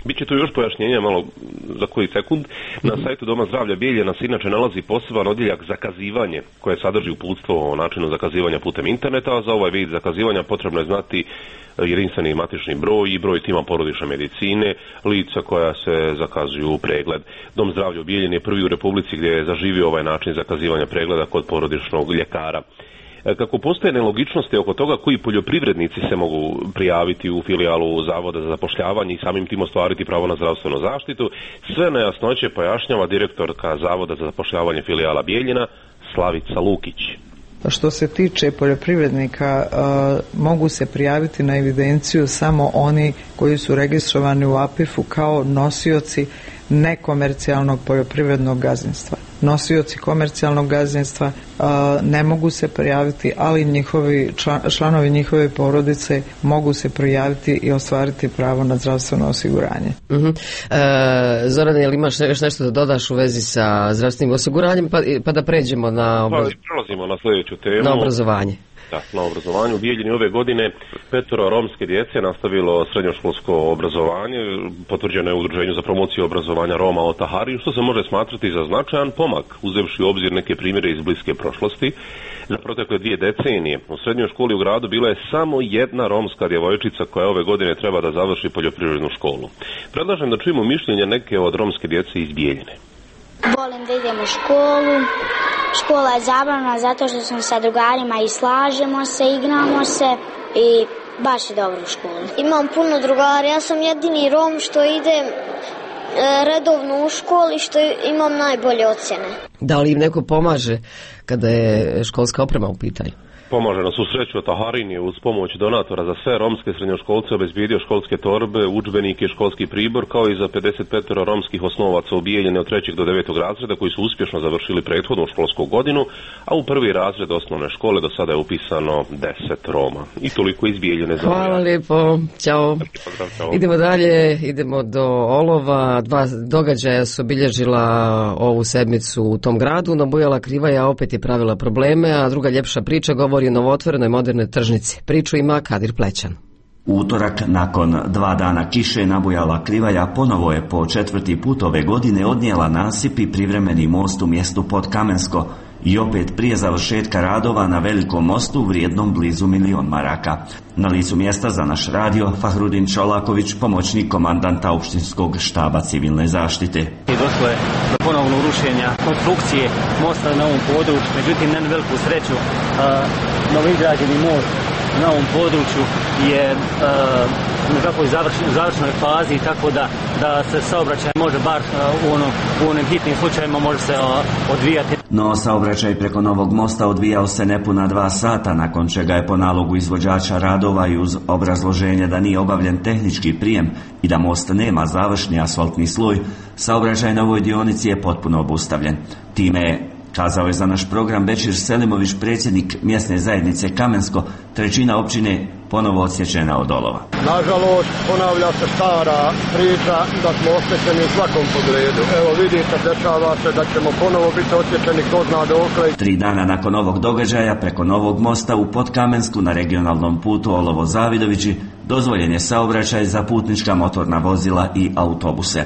Biće tu još pojašnjenja malo za koji sekund. Na sajtu Doma zdravlja Bijeljina se inače nalazi poseban odjeljak zakazivanje koje sadrži uputstvo o načinu zakazivanja putem interneta, a za ovaj vid zakazivanja potrebno je znati jedinstveni matični broj i broj tima porodične medicine, lica koja se zakazuju u pregled. Dom zdravlja u Bijeljini je prvi u Republici gdje je zaživio ovaj način zakazivanja pregleda kod porodičnog ljekara. Kako postoje nelogičnosti oko toga koji poljoprivrednici se mogu prijaviti u filijalu Zavoda za zapošljavanje i samim tim ostvariti pravo na zdravstvenu zaštitu, sve nejasnoće pojašnjava direktorka Zavoda za zapošljavanje filijala Bijeljina, Slavica Lukić. Što se tiče poljoprivrednika, mogu se prijaviti na evidenciju samo oni koji su registrovani u A P I F-u kao nosioci nekomercijalnog poljoprivrednog gazdinstva. Nosioci komercijalnog gazdinstva ne mogu se prijaviti, ali njihovi članovi njihove porodice mogu se prijaviti i ostvariti pravo na zdravstveno osiguranje. Uh-huh. E, Zoran, je li imaš još nešto da dodaš u vezi sa zdravstvenim osiguranjem, pa, pa da pređemo na, obraz... pa, prelazimo na sljedeću temu. Na obrazovanje. Da, na obrazovanju. U Bijeljini ove godine petoro romske djece nastavilo srednjoškolsko obrazovanje, potvrđeno je u Udruženju za promociju obrazovanja Roma o Tahari, što se može smatrati za značajan pomak, uzevši u obzir neke primjere iz bliske prošlosti. Za protekle dvije decenije u srednjoj školi u gradu bila je samo jedna romska djevojčica koja ove godine treba da završi poljoprivrednu školu. Predlažem da čujemo mišljenje neke od romske djece iz Bijeljine. Volim da idem u školu. Škola je zabavna zato što sam sa drugarima i slažemo se, igramo se i baš je dobro u školi. Imam puno drugara, ja sam jedini Rom što idem e, redovno u školi, što imam najbolje ocjene. Da li im neko pomaže kada je školska oprema u pitanju? Pomaže nas u sreću Taharin je uz pomoć donatora za sve romske srednjoškolce obezbijedio školske torbe, udžbenike i školski pribor, kao i za pedeset pet romskih osnovaca u Bijeljini od trećeg do devetog razreda koji su uspješno završili prethodnu školsku godinu, a u prvi razred osnovne škole do sada je upisano deset Roma. I toliko iz Bijeljine. Hvala lijepo. Ćao. Idemo dalje, idemo do Olova. Dva događaja su obilježila ovu sedmicu u tom gradu, no Bujala Krivaja opet je pravila probleme, a druga ljepša priča govori o novootvorenoj modernoj tržnici. Priču ima Kadir Plećan. U utorak, nakon dva dana kiše, nabujala Krivaja ponovo je po četvrti put ove godine odnijela nasip i privremeni most u mjestu Podkamensko i opet prije završetka radova na velikom mostu vrijednom blizu milion maraka. Na licu mjesta za naš radio Fahrudin Čolaković, pomoćnik komandanta općinskog štaba civilne zaštite. Došlo je do ponovnog rušenja konstrukcije mosta na ovom području, međutim na veliku sreću novoizgrađeni most na ovom području je u nekakvoj završnoj fazi, tako da, da se saobraćaj može bar u, ono, u onim hitnim slučajima može se odvijati. No saobraćaj preko novog mosta odvijao se nepuna dva sata, nakon čega je po nalogu izvođača radova i uz obrazloženje da nije obavljen tehnički prijem i da most nema završni asfaltni sloj, saobraćaj na ovoj dionici je potpuno obustavljen. Time je, kazao je za naš program Bećir Selimović, predsjednik mjesne zajednice Kamensko, trećina općine ponovo odsječena od olova. Nažalost, ponavlja se stara priča da smo oštećeni u svakom pogledu. Evo vidite, dešava se da ćemo ponovo biti odsječeni ko zna dokle. Tri dana nakon ovog događaja, preko novog mosta u Podkamensku na regionalnom putu Olovo-Zavidovići, dozvoljen je saobraćaj za putnička motorna vozila i autobuse.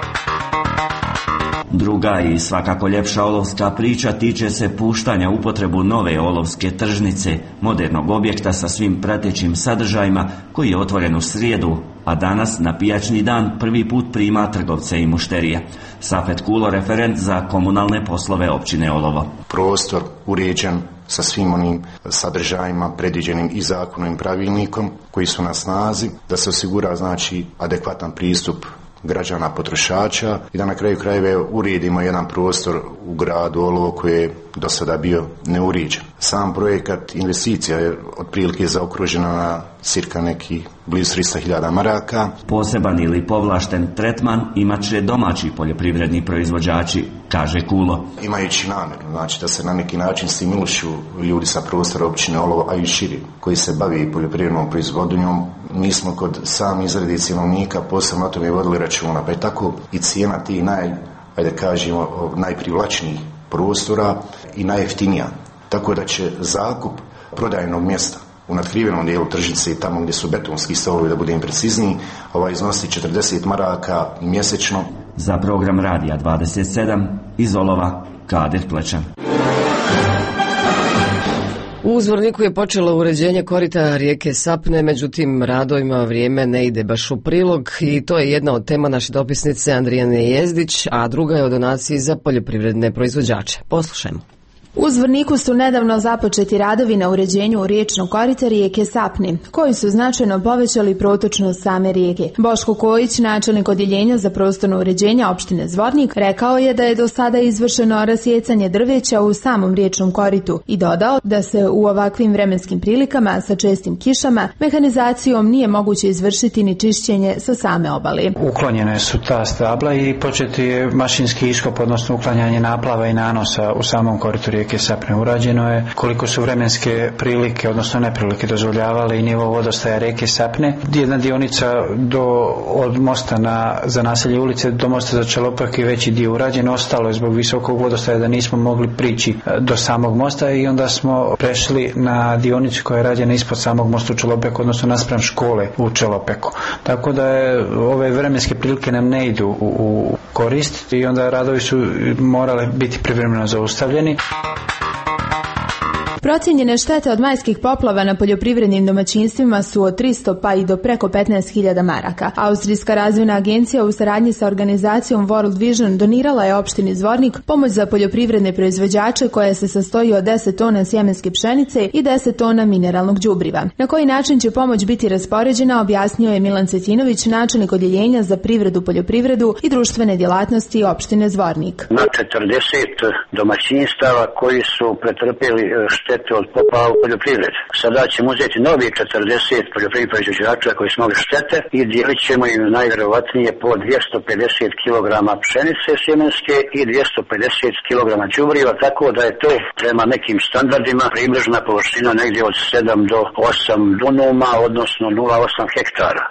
Druga i svakako ljepša olovska priča tiče se puštanja upotrebu nove olovske tržnice, modernog objekta sa svim pratećim sadržajima, koji je otvoren u srijedu, a danas na pijačni dan prvi put prima trgovce i mušterije. Safet Kulo, referent za komunalne poslove općine Olovo. Prostor uređen sa svim onim sadržajima predviđenim i zakonom i pravilnikom koji su na snazi, da se osigura znači adekvatan pristup građana potrošača i da na kraju krajeva uredimo jedan prostor u gradu Olovo koji je do sada bio neuređen. Sam projekat investicija je otprilike zaokružena na cirka neki blizu tristo hiljada maraka. Poseban ili povlašten tretman imat će domaći poljoprivredni proizvođači, kaže Kulo. Imajući namjeru, znači da se na neki način stimulišu ljudi sa prostora općine Olovo, a i širi, koji se bavi poljoprivrednom proizvodnjom. Mi smo kod sami izrade cjenovnika posebno o tome vodili računa, pa je tako i cijena ti naj, ajde kažemo, najprivlačnijih prostora i najjeftinija. Tako da će zakup prodajnog mjesta u natkrivenom dijelu tržnice, tamo gdje su betonski stolovi, da budem precizniji, ovaj iznosi četrdeset maraka mjesečno. Za program Radija dvadeset sedam iz Olova, Kadir Plečan. U Zvorniku je počelo uređenje korita rijeke Sapne, međutim radovima vrijeme ne ide baš u prilog i to je jedna od tema naše dopisnice Andrijane Jezdić, a druga je o donaciji za poljoprivredne proizvođače. Poslušajmo. U Zvorniku su nedavno započeti radovi na uređenju riječnog korita rijeke Sapne, koji su značajno povećali protočnost same rijeke. Boško Kojić, načelnik odjeljenja za prostorno uređenje opštine Zvornik, rekao je da je do sada izvršeno rasjecanje drveća u samom riječnom koritu i dodao da se u ovakvim vremenskim prilikama sa čestim kišama mehanizacijom nije moguće izvršiti ni čišćenje sa same obale. Uklonjene su ta stabla i početi je mašinski iskop, odnosno uklanjanje naplava i nanosa u samom koritu rijeke Sapne. Urađeno je koliko su vremenske prilike, odnosno neprilike dozvoljavale i nivo vodostaja rijeke Sapne. Jedna dionica do, od mosta na, za naselje ulice do mosta za Čelopak i veći dio urađen. Ostalo je zbog visokog vodostaja da nismo mogli prići do samog mosta i onda smo prešli na dionicu koja je rađena ispod samog mosta u Čelopeku, odnosno naspram škole u Čelopeku. Tako da je, ove vremenske prilike nam ne idu u, u korist i onda radovi su morale biti privremeno zaustavljeni. Procijenjene štete od majskih poplava na poljoprivrednim domaćinstvima su od tristo pa i do preko petnaest hiljada maraka. Austrijska razvojna agencija u saradnji sa organizacijom World Vision donirala je opštini Zvornik pomoć za poljoprivredne proizvođače koja se sastoji od deset tona sjemenske pšenice i deset tona mineralnog đubriva. Na koji način će pomoć biti raspoređena, objasnio je Milan Cetinović, načelnik odjeljenja za privredu, poljoprivredu i društvene djelatnosti opštine Zvornik. Na četrdeset domaćinstava koji su pretrpjeli štete od poplava u poljoprivredi. Sada ćemo uzeti novi četrdeset poljoprivrednih proizvođača koji su imali štete i dijelit ćemo im najvjerovatnije po dvjesto pedeset kilograma pšenice sjemenske i dvjesto pedeset kilograma đubriva, tako da je to prema nekim standardima približna površina negdje od sedam do osam dunuma, odnosno nula zarez osam hektara.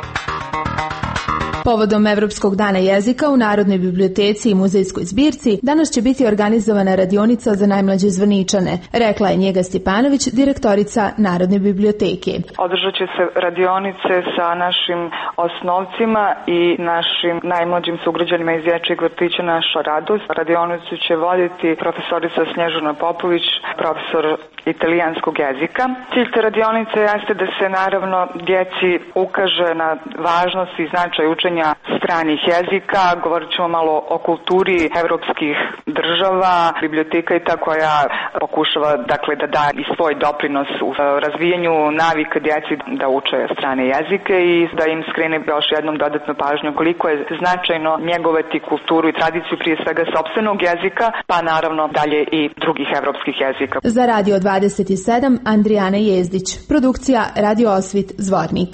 Povodom Evropskog dana jezika u Narodnoj biblioteci i muzejskoj zbirci danas će biti organizovana radionica za najmlađe Zvorničane, rekla je Njega Stjepanović, direktorica Narodne biblioteke. Održat će se radionice sa našim osnovcima i našim najmlađim sugrađanima iz dječjeg vrtića Naša radost. Radionicu će voditi profesorica Snježana Popović, profesor italijanskog jezika. Cilj te radionice jeste da se naravno djeci ukaže na važnost i značaj učenja stranih jezika. Govorit ćemo malo o kulturi evropskih država. Biblioteka je ta koja pokušava dakle da da i svoj doprinos u razvijanju navika djeci da uče strane jezike i da im skrene još jednom dodatnu pažnju koliko je značajno njegovati kulturu i tradiciju prije svega sopstvenog jezika, pa naravno dalje i drugih evropskih jezika. Za Radio dvadeset sedam Andrijana Jezdić, produkcija Radio Osvit Zvornik.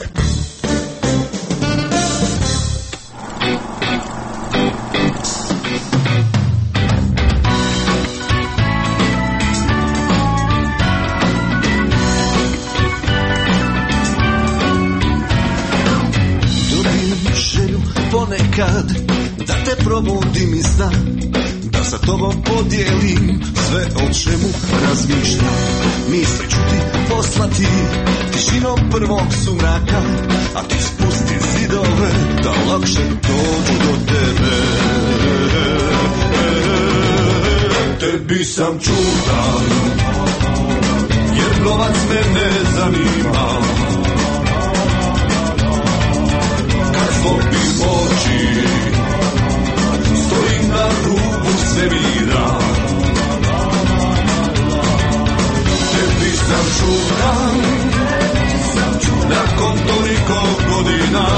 Ponekad da te probudim iz sna, da sa tobom podijelim sve o čemu razmišljam. Misli ću ti poslati tišinom prvog sumraka, a ti spusti zidove da lakše dođu do tebe. Tebi sam čudan, jer novac me ne zanima. Slobim oči, stojim na rubu svemira. Tebi sam čudan, nakon toliko godina.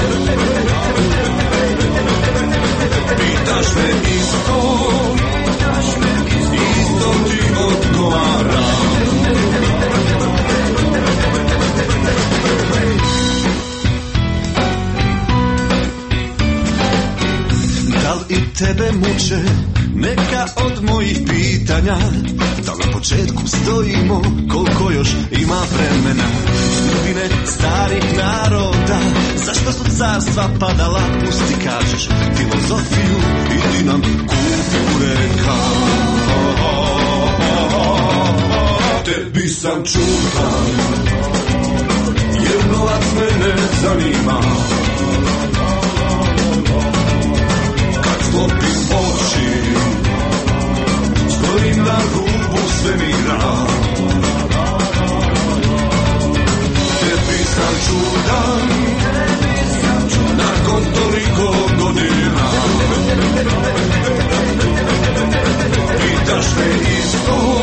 Pitaš me isto, isto ti odgovaram. Da li i tebe muče neka od mojih pitanja? Da li na početku stojimo, koliko još ima vremena? Sudbine starih naroda, zašto su carstva padala? Pusti kažeš filozofiju, idi nam kupi reka. Tebi sam čudan, jer novac mene zanima. Kad sklopim oči, stojim na rubu svemira. Tebi sam čudan, nakon toliko godina. Pitaš me isto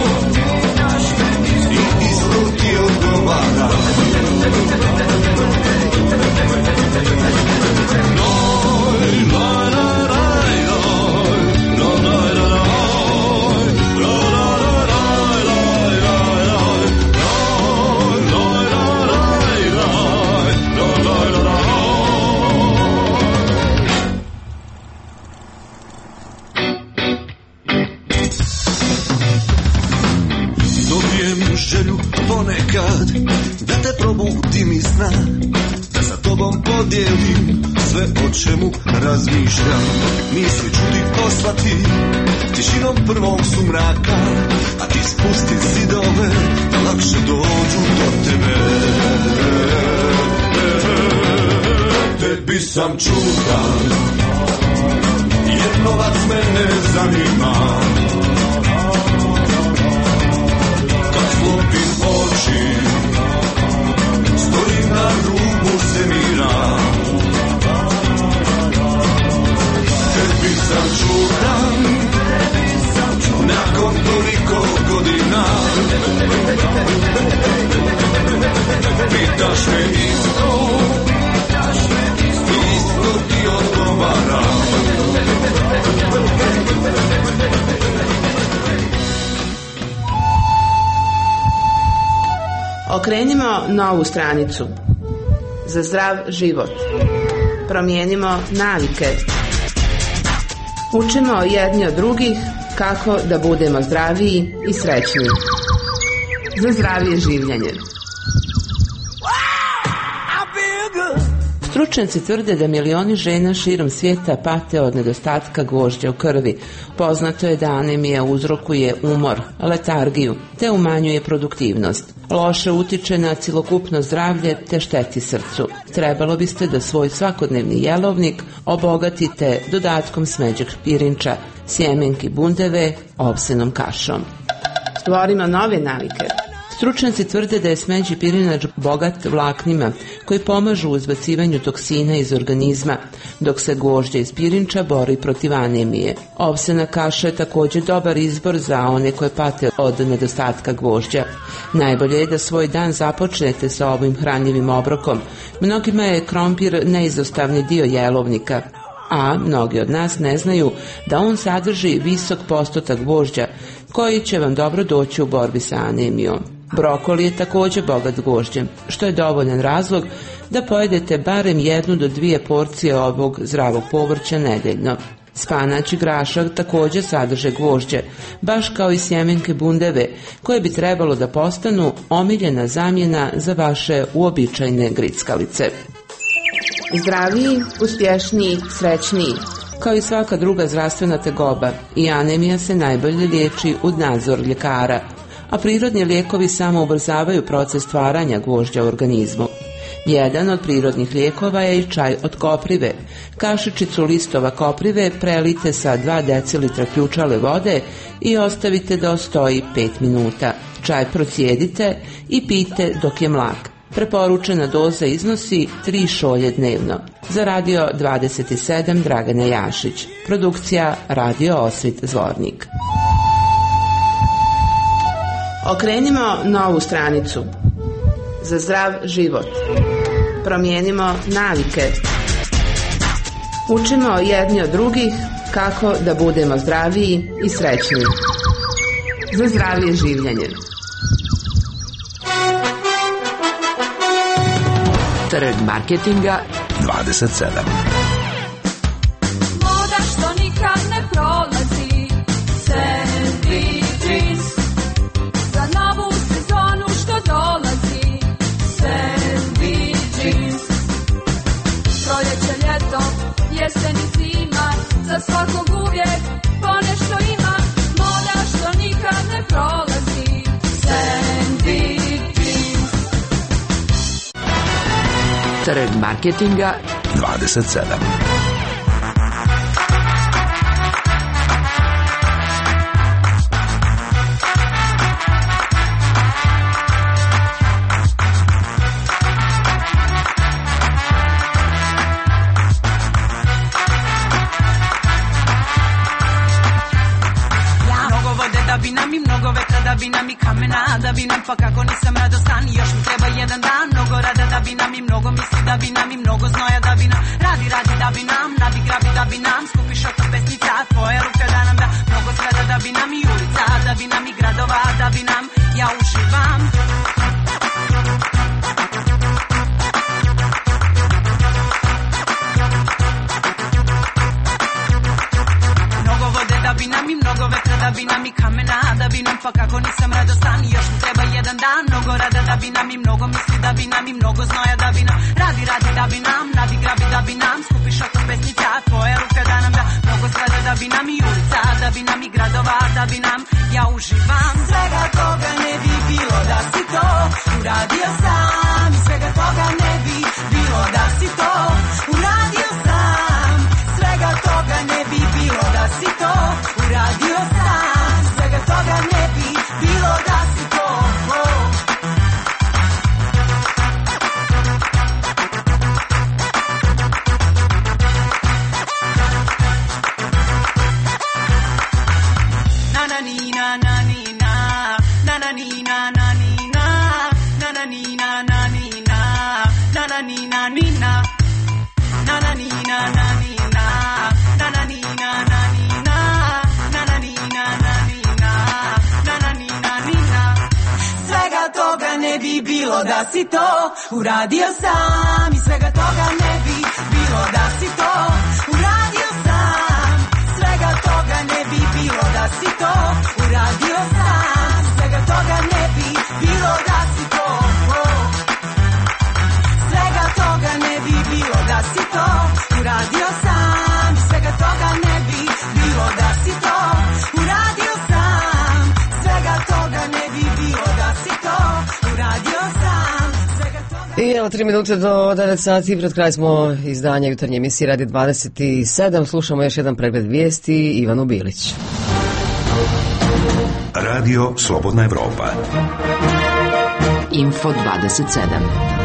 i isto ti odgovara. Ponekad da te probudim iz sna, da sa tobom podijelim sve o čemu razmišljam. Misli ću ti poslati tišinom prvog sumraka, a ti spusti zidove da lakše dođu do tebe. Tebi sam čudan, jer novac mene zanima. Sklopim oči, stojim na rubu svemira. Tebi sam čudan, nakon toliko godina. Pitaš me isto, isto ti odgovara. Okrenimo novu stranicu. Za zdrav život. Promijenimo navike. Učimo jedni od drugih kako da budemo zdraviji i srećniji. Za zdravije življenje. Stručnjaci tvrde da milioni žena širom svijeta pate od nedostatka gvožđa u krvi. Poznato je da anemija uzrokuje umor, letargiju, te umanjuje produktivnost. Loše utiče na cjelokupno zdravlje te šteti srcu. Trebalo biste da svoj svakodnevni jelovnik obogatite dodatkom smeđeg pirinča, sjemenki bundeve, ovsenom kašom. Stvorimo nove navike. Stručnjaci tvrde da je smeđi pirinač bogat vlaknima koji pomažu u izbacivanju toksina iz organizma, dok se gvožđe iz pirinča bori protiv anemije. Ovsena kaša je također dobar izbor za one koje pate od nedostatka gvožđa. Najbolje je da svoj dan započnete sa ovim hranjivim obrokom. Mnogima je krompir neizostavni dio jelovnika, a mnogi od nas ne znaju da on sadrži visok postotak gvožđa koji će vam dobro doći u borbi sa anemijom. Brokoli je također bogat gvožđem, što je dovoljan razlog da pojedete barem jednu do dvije porcije ovog zdravog povrća nedeljno. Spanać i grašak također sadrže gvožđe, baš kao i sjemenke bundeve, koje bi trebalo da postanu omiljena zamjena za vaše uobičajene grickalice. Zdraviji, uspješniji, srećniji. Kao i svaka druga zdravstvena tegoba, i anemija se najbolje liječi uz nadzor ljekara, a prirodni lijekovi samo ubrzavaju proces stvaranja gvožđa u organizmu. Jedan od prirodnih lijekova je i čaj od koprive. Kašičicu listova koprive prelite sa dva decilitra ključale vode i ostavite da ostoji pet minuta. Čaj procijedite i pijte dok je mlak. Preporučena doza iznosi tri šolje dnevno. Za Radio dvadeset sedam Dragana Jašić. Produkcija Radio Osvit Zvornik. Okrenimo novu stranicu. Za zdrav život. Promijenimo navike. Učimo jedni od drugih kako da budemo zdraviji i srećniji. Za zdravije življenje. Trg marketinga dvadeset sedam. Moda što nikad ne prolazi, Sandy jeans. Za novu sezonu što dolazi, Sandy jeans. Proljeće, ljeto, jesen i zima, za svakog uvijek ponešto ima. Moda što nikad ne prolazi, Sandy Trg marketinga dvadeset sedam. Da bi nam i kamena, da bi nam pa kako nisam radostan. Još mi treba jedan dan, mnogo rada da bi nam i mnogo misli, da bi nam i mnogo znoja, da bi nam radi, radi, da bi nam nabi grabi, da bi nam skupi šoto pesnica, tvoja ruka da nam da mnogo zgrada, da bi nam i ulica, da bi nam i gradova, da bi nam ja uživam. Da bi nam i mnogo vetra, da bi nam i kamena, da bi nam pa kako nisam radostan. Još mi treba jedan dan, mnogo rada, da bi nam i mnogo misli, da bi nam i mnogo znoja, da bi nam radi, radi, da bi nam nabi grabi, da bi nam skupi šoto pesnica, tvoja ruka da nam da mnogo zgrada, da bi nam i ulica, da bi nam i gradova, da bi nam ja uživam. Svega toga ne bi bilo da si to uradio sam, i svega toga ne bi bilo da si to uradio sam. Svega toga ne bi bilo da si to uradio sam. Svega toga ne bi bilo da si to oh. Na na ni na na ni na na na ni na na ni na na na ni na na ni na na na ni na ni na na na ni na na ni na na na ni na na ni na na na ni na na ni na na na ni na ni na. Svega toga ne bi bilo da si to uradio sam, i svega toga ne bi bilo da si to uradio sam. Svega toga ne bi bilo da si to uradio sam. Svega toga ne bi bilo da si to oh. Svega toga ne bi bilo da si to uradio sam. Svega toga ne bi bilo da si to uradio sam. Svega toga ne bi bilo da si to uradio sam. I evo tri minute do devet sati, pred kraj smo izdanja jutarnje emisije Radi dvadeset sedam. Slušamo još jedan pregled vijesti, Ivanu Bilić. Radio Slobodna Evropa. Info dvadeset sedam.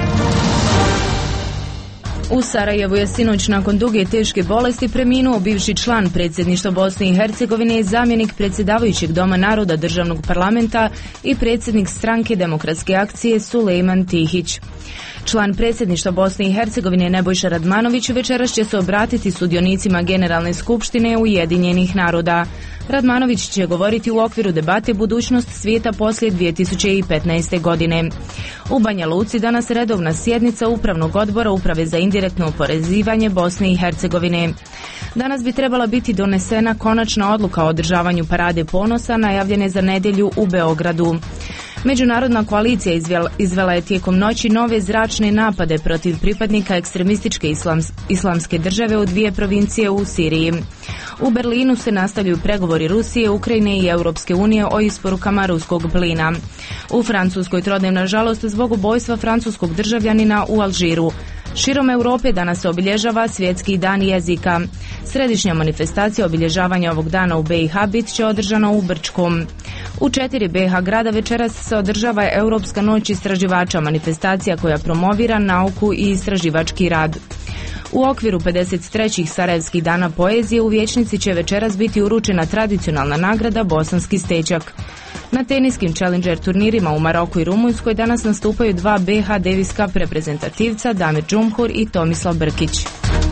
U Sarajevu je sinoć nakon duge teške bolesti preminuo bivši član predsjedništva Bosne i Hercegovine i zamjenik predsjedavajućeg Doma naroda državnog parlamenta i predsjednik stranke Demokratske akcije Sulejman Tihić. Član predsjedništva Bosne i Hercegovine Nebojša Radmanović večeras će se obratiti sudionicima Generalne skupštine Ujedinjenih naroda. Radmanović će govoriti u okviru debate Budućnost svijeta poslije dvije tisuće petnaeste. godine. U Banja Luci danas redovna sjednica Upravnog odbora Uprave za indirektno oporezivanje Bosne i Hercegovine. Danas bi trebala biti donesena konačna odluka o održavanju parade ponosa najavljene za nedjelju u Beogradu. Međunarodna koalicija izvela je tijekom noći nove zračne napade protiv pripadnika ekstremističke islams, islamske države u dvije provincije u Siriji. U Berlinu se nastavljaju pregovori Rusije, Ukrajine i Europske unije o isporukama ruskog plina. U Francuskoj trodnevna žalost zbog ubojstva francuskog državljanina u Alžiru. Širom Europe danas se obilježava Svjetski dan jezika. Središnja manifestacija obilježavanja ovog dana u B i H bit će održana u Brčkom. U četiri B i H grada večeras se održava Europska noć istraživača, manifestacija koja promovira nauku i istraživački rad. U okviru pedeset trećih Sarajevskih dana poezije u vijećnici će večeras biti uručena tradicionalna nagrada Bosanski stečak. Na teniskim Challenger turnirima u Maroku i Rumunjskoj danas nastupaju dva B i H Davis Cup reprezentativca Damir Džumhur i Tomislav Brkić.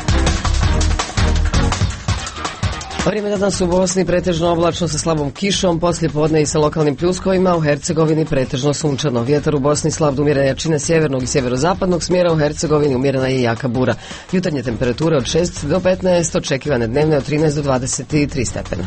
Vrijeme danas u Bosni pretežno oblačno sa slabom kišom, poslije podne i sa lokalnim pljuskovima, u Hercegovini pretežno sunčano. Vjetar u Bosni slab do umjerene jačine sjevernog i sjeverozapadnog smjera, u Hercegovini umjerena je jaka bura. Jutarnje temperature od šest do petnaest, očekivane dnevne od trinaest do dvadeset tri stepena.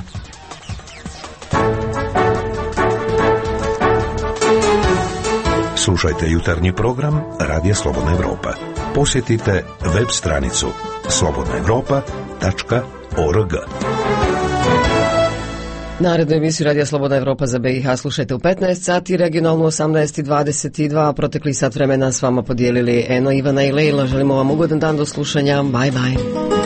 Slušajte jutarnji program Radija Slobodna Evropa. Posjetite web stranicu slobodna evropa tačka org. Narednu emisiju Radija Slobodna Evropa za B i H slušajte u petnaest sati, regionalnu osamnaest i dvadeset dva. Protekli sat vremena s vama podijelili Eno, Ivana i Lejla. Želimo vam ugodan dan do slušanja. Bye bye.